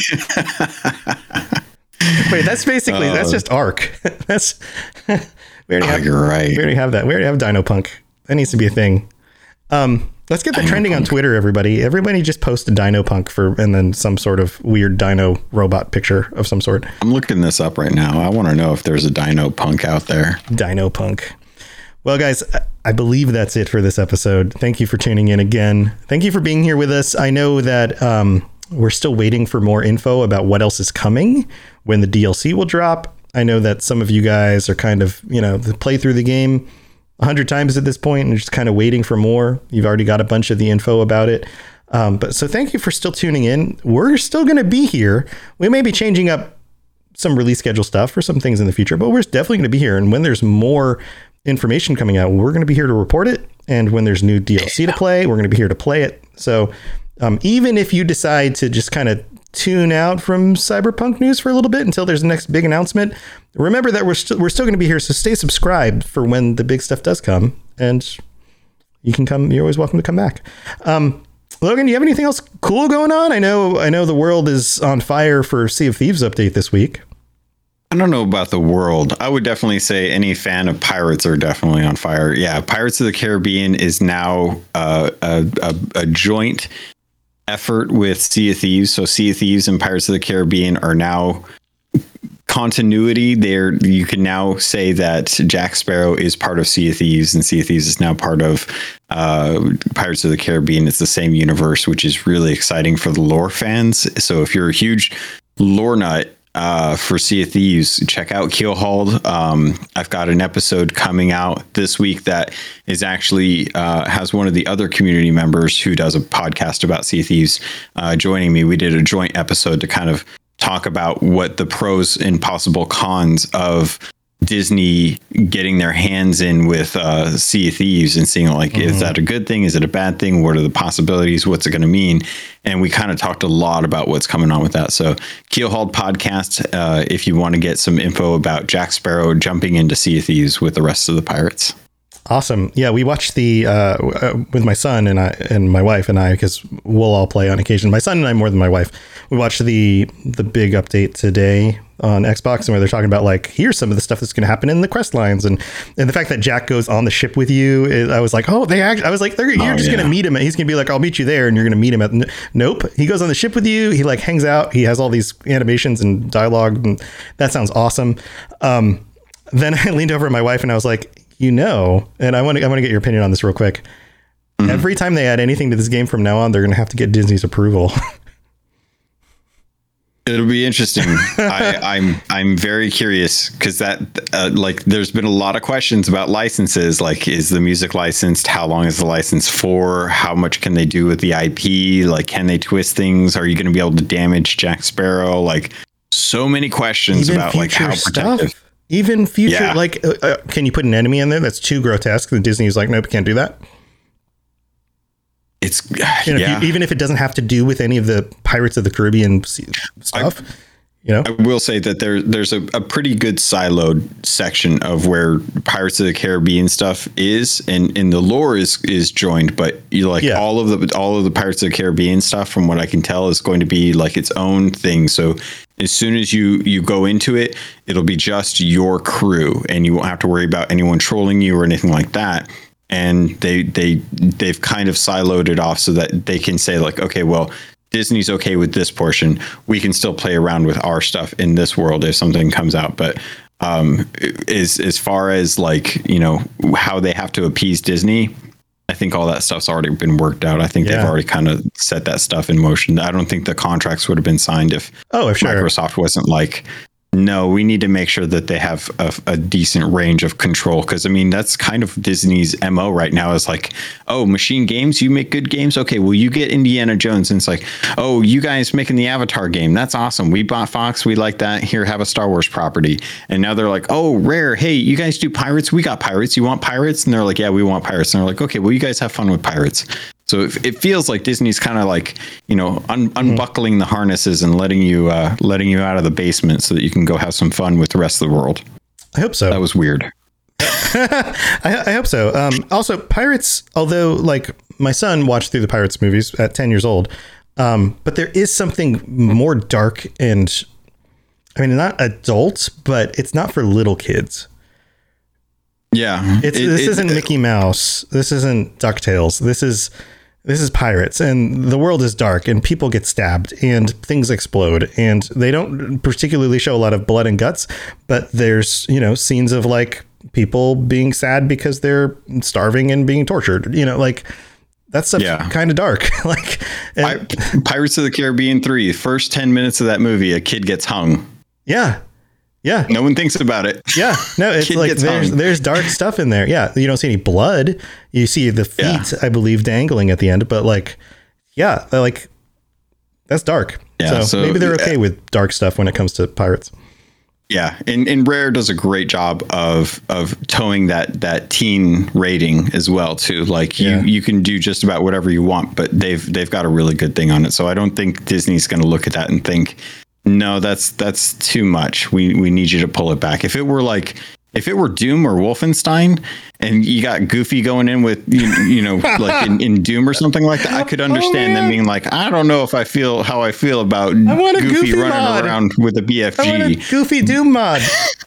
Wait, that's basically that's just Ark. That's you're right. We already have that. We already have Dino punk. That needs to be a thing. Let's get that trending on Twitter, everybody. Everybody just post a Dino Punk and then some sort of weird dino robot picture of some sort. I'm looking this up right now. I want to know if there's a Dino Punk out there. Dino Punk. Well, guys, I believe that's it for this episode. Thank you for tuning in again. Thank you for being here with us. I know that we're still waiting for more info about what else is coming, when the DLC will drop. I know that some of you guys are kind of, play through the game 100 times at this point and just kind of waiting for more. You've already got a bunch of the info about it. But so thank you for still tuning in. We're still going to be here. We may be changing up some release schedule stuff for some things in the future, but we're definitely going to be here. And when there's more information coming out, we're going to be here to report it. And when there's new DLC to play, we're going to be here to play it. So even if you decide to just kind of tune out from Cyberpunk news for a little bit until there's the next big announcement, remember that we're still going to be here. So stay subscribed for when the big stuff does come, and you can come. You're always welcome to come back. Logan, do you have anything else cool going on? I know the world is on fire for Sea of Thieves update this week. I don't know about the world. I would definitely say any fan of pirates are definitely on fire. Yeah, Pirates of the Caribbean is now a joint effort with Sea of Thieves. So Sea of Thieves and Pirates of the Caribbean are now continuity. There, you can now say that Jack Sparrow is part of Sea of Thieves, and Sea of Thieves is now part of Pirates of the Caribbean. It's the same universe, which is really exciting for the lore fans. So if you're a huge lore nut for Sea of Thieves, check out Keelhauled. I've got an episode coming out this week that is actually has one of the other community members who does a podcast about Sea of Thieves joining me. We did a joint episode to kind of talk about what the pros and possible cons of Disney getting their hands in with Sea of Thieves and seeing like, is that a good thing? Is it a bad thing? What are the possibilities? What's it going to mean? And we kind of talked a lot about what's coming on with that. So Keelhauled podcast, if you want to get some info about Jack Sparrow jumping into Sea of Thieves with the rest of the pirates. Awesome. Yeah, we watched the with my son and my wife and I, because we'll all play on occasion. My son and I more than my wife. We watched the big update today on Xbox, and where they're talking about like, here's some of the stuff that's going to happen in the quest lines, and the fact that Jack goes on the ship with you. I was like, oh, I was like, you're just going to meet him. He's going to be like, I'll meet you there, and you're going to meet him at. Nope. He goes on the ship with you. He like hangs out. He has all these animations and dialogue, and that sounds awesome. Then I leaned over at my wife and I was like, and I want to get your opinion on this real quick. Mm-hmm. Every time they add anything to this game from now on, they're going to have to get Disney's approval. It'll be interesting. I'm very curious because that there's been a lot of questions about licenses. Like, is the music licensed? How long is the license for? How much can they do with the IP? Like, can they twist things? Are you going to be able to damage Jack Sparrow? Like, so many questions about like how protective. Even future, like, can you put an enemy in there that's too grotesque? And Disney's like, nope, can't do that. It's even if it doesn't have to do with any of the Pirates of the Caribbean stuff. I will say that there's a pretty good siloed section of where Pirates of the Caribbean stuff is, and the lore is joined, but all of the Pirates of the Caribbean stuff, from what I can tell, is going to be like its own thing. So as soon as you go into it, it'll be just your crew, and you won't have to worry about anyone trolling you or anything like that. And they've kind of siloed it off so that they can say like, okay, well, Disney's okay with this portion. We can still play around with our stuff in this world if something comes out. But as far as like, how they have to appease Disney, I think all that stuff's already been worked out. I think they've already kind of set that stuff in motion. I don't think the contracts would have been signed if Microsoft wasn't like, no, we need to make sure that they have a decent range of control. Because, I mean, that's kind of Disney's MO right now is like, oh, Machine Games, you make good games? Okay, well, you get Indiana Jones. And it's like, oh, you guys making the Avatar game. That's awesome. We bought Fox. We like that. Here, have a Star Wars property. And now they're like, oh, Rare. Hey, you guys do pirates? We got pirates. You want pirates? And they're like, yeah, we want pirates. And they're like, okay, well, you guys have fun with pirates. So it feels like Disney's kind of like, unbuckling the harnesses and letting you out of the basement so that you can go have some fun with the rest of the world. I hope so. That was weird. I hope so. Also, Pirates, although like my son watched through the Pirates movies at 10 years old, but there is something more dark and, I mean, not adult, but it's not for little kids. Yeah. This isn't Mickey Mouse. This isn't DuckTales. This is Pirates, and the world is dark, and people get stabbed, and things explode, and they don't particularly show a lot of blood and guts, but there's, scenes of like people being sad because they're starving and being tortured, like that stuff's kind of dark. Like Pirates of the Caribbean 3, first 10 minutes of that movie, a kid gets hung. Yeah. No one thinks about it. Yeah. No, it's like there's dark stuff in there. Yeah. You don't see any blood. You see the feet, I believe, dangling at the end. But like, like that's dark. Yeah, so maybe they're okay with dark stuff when it comes to pirates. Yeah. And Rare does a great job of towing that teen rating as well, too. Like you can do just about whatever you want, but they've got a really good thing on it. So I don't think Disney's going to look at that and think, no, that's too much. We need you to pull it back. If it were Doom or Wolfenstein and you got Goofy going in with, like in Doom or something like that, I could understand them being like, I don't know if I feel how I feel about Goofy running mod. Around with a BFG. I want a Goofy Doom mod.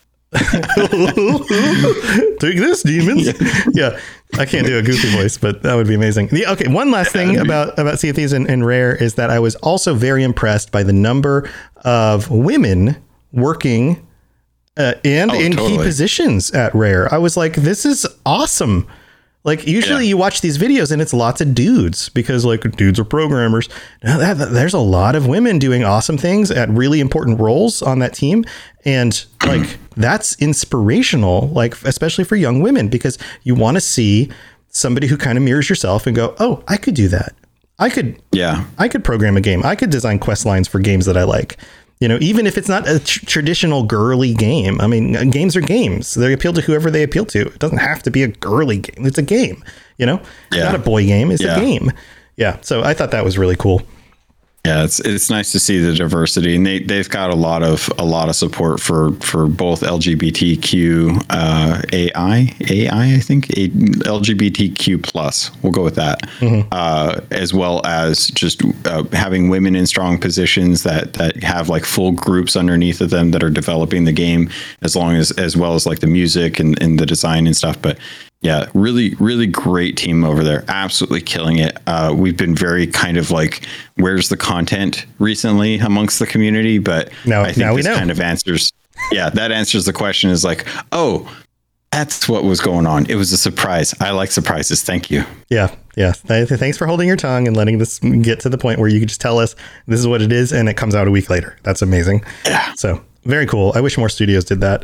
Take this, demons. Yeah. I can't do a Goofy voice, but that would be amazing. Okay, one last thing about Sea of Thieves and Rare is that I was also very impressed by the number of women working in key positions at Rare. I was like, this is awesome. Like usually you watch these videos and it's lots of dudes because like dudes are programmers. Now there's a lot of women doing awesome things at really important roles on that team. And like, that's inspirational, like, especially for young women, because you want to see somebody who kind of mirrors yourself and go, oh, I could do that. I could program a game. I could design quest lines for games that I like. even if it's not a traditional girly game. I mean, games are games. They appeal to whoever they appeal to. It doesn't have to be a girly game. It's a game, It's not a boy game. It's a game. Yeah. So I thought that was really cool. Yeah, it's nice to see the diversity, and they've got a lot of support for both LGBTQ AI I think LGBTQ plus. We'll go with that, as well as just having women in strong positions that have like full groups underneath of them that are developing the game, as well as like the music and the design and stuff. But yeah, really, really great team over there. Absolutely killing it. We've been very kind of like, where's the content recently amongst the community? But I think this kind of answers. Yeah, that answers the question is like, oh, that's what was going on. It was a surprise. I like surprises. Thank you. Yeah. Yeah. Thanks for holding your tongue and letting this get to the point where you can just tell us this is what it is and it comes out a week later. That's amazing. Yeah. So very cool. I wish more studios did that.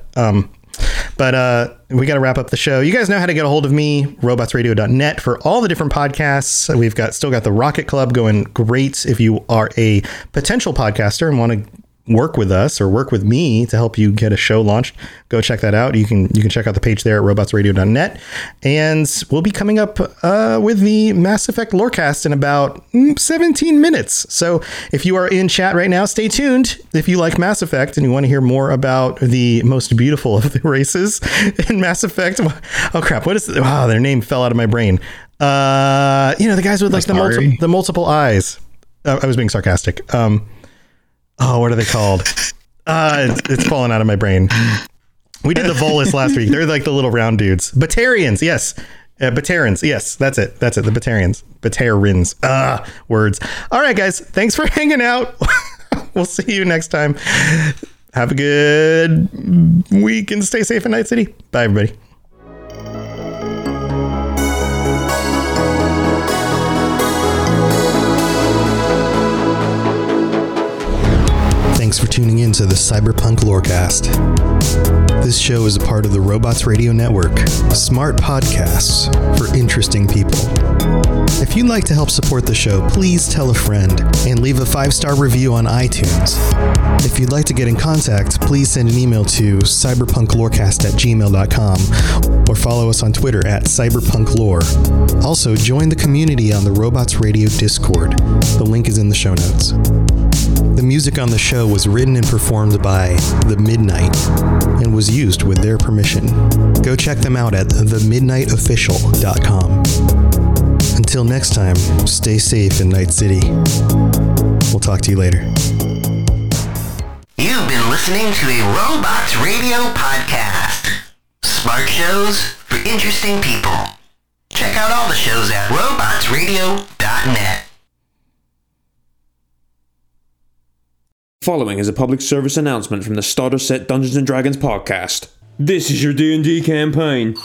But we got to wrap up the show. You guys know how to get a hold of me, robotsradio.net, for all the different podcasts. We've still got the Rocket Club going great. If you are a potential podcaster and want to work with us or work with me to help you get a show launched, go check that out. You can check out the page there at robotsradio.net. And we'll be coming up with the Mass Effect Lorecast in about 17 minutes. So if you are in chat right now, stay tuned. If you like Mass Effect and you want to hear more about the most beautiful of the races in Mass Effect. Oh crap, what is it? Wow, their name fell out of my brain. The guys with like the multiple eyes. I was being sarcastic. What are they called? It's fallen out of my brain. We did the Volus last week. They're like the little round dudes. Batarians, yes. Batarans, yes. That's it. The Batarians. Batarans. Words. All right, guys. Thanks for hanging out. We'll see you next time. Have a good week and stay safe in Night City. Bye, everybody. Thanks for tuning in to the Cyberpunk Lorecast. This show is a part of the Robots Radio Network, smart podcasts for interesting people. If you'd like to help support the show, please tell a friend and leave a 5-star review on iTunes. If you'd like to get in contact, please send an email to cyberpunklorecast@gmail.com or follow us on Twitter at cyberpunklore. Also, join the community on the Robots Radio Discord. The link is in the show notes. The music on the show was written and performed by The Midnight and was used with their permission. Go check them out at themidnightofficial.com. Until next time, stay safe in Night City. We'll talk to you later. You've been listening to a Robots Radio podcast. Smart shows for interesting people. Check out all the shows at robotsradio.net. Following is a public service announcement from the Starter Set Dungeons & Dragons podcast. This is your D&D campaign.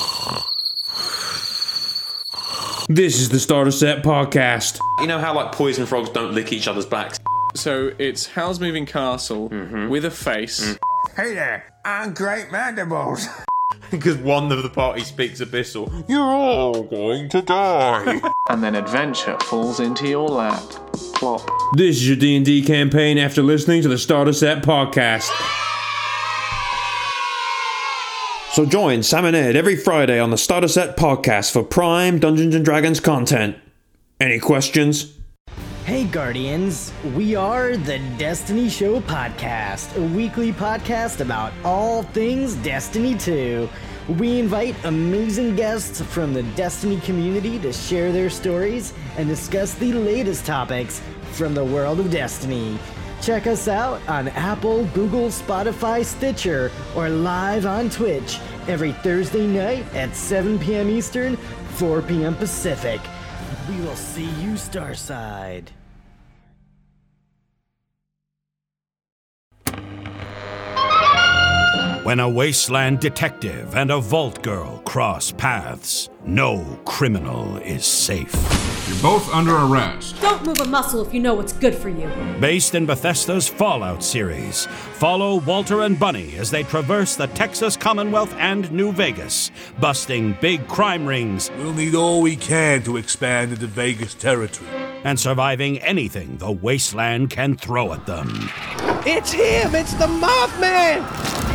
This is the Starter Set podcast. You know how like poison frogs don't lick each other's backs? So it's Howl's Moving Castle with a face. Hey there, I'm Great Mandibles. Because one of the party speaks Abyssal. You're all going to die. And then adventure falls into your lap. Plop. This is your D&D campaign after listening to the Starter Set podcast. So join Sam and Ed every Friday on the Starter Set podcast for prime Dungeons & Dragons content. Any questions? Hey Guardians, we are the Destiny Show Podcast, a weekly podcast about all things Destiny 2. We invite amazing guests from the Destiny community to share their stories and discuss the latest topics from the world of Destiny. Check us out on Apple, Google, Spotify, Stitcher, or live on Twitch every Thursday night at 7 p.m. Eastern, 4 p.m. Pacific. We will see you Starside. When a wasteland detective and a vault girl cross paths, no criminal is safe. You're both under arrest. Don't move a muscle if you know what's good for you. Based in Bethesda's Fallout series, follow Walter and Bunny as they traverse the Texas Commonwealth and New Vegas, busting big crime rings. We'll need all we can to expand into Vegas territory. And surviving anything the wasteland can throw at them. It's him! It's the Mothman!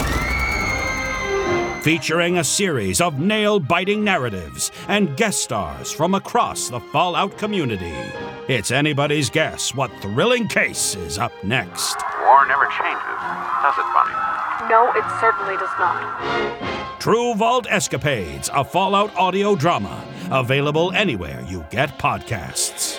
Featuring a series of nail-biting narratives and guest stars from across the Fallout community. It's anybody's guess what thrilling case is up next. War never changes, does it, Bunny? No, it certainly does not. True Vault Escapades, a Fallout audio drama. Available anywhere you get podcasts.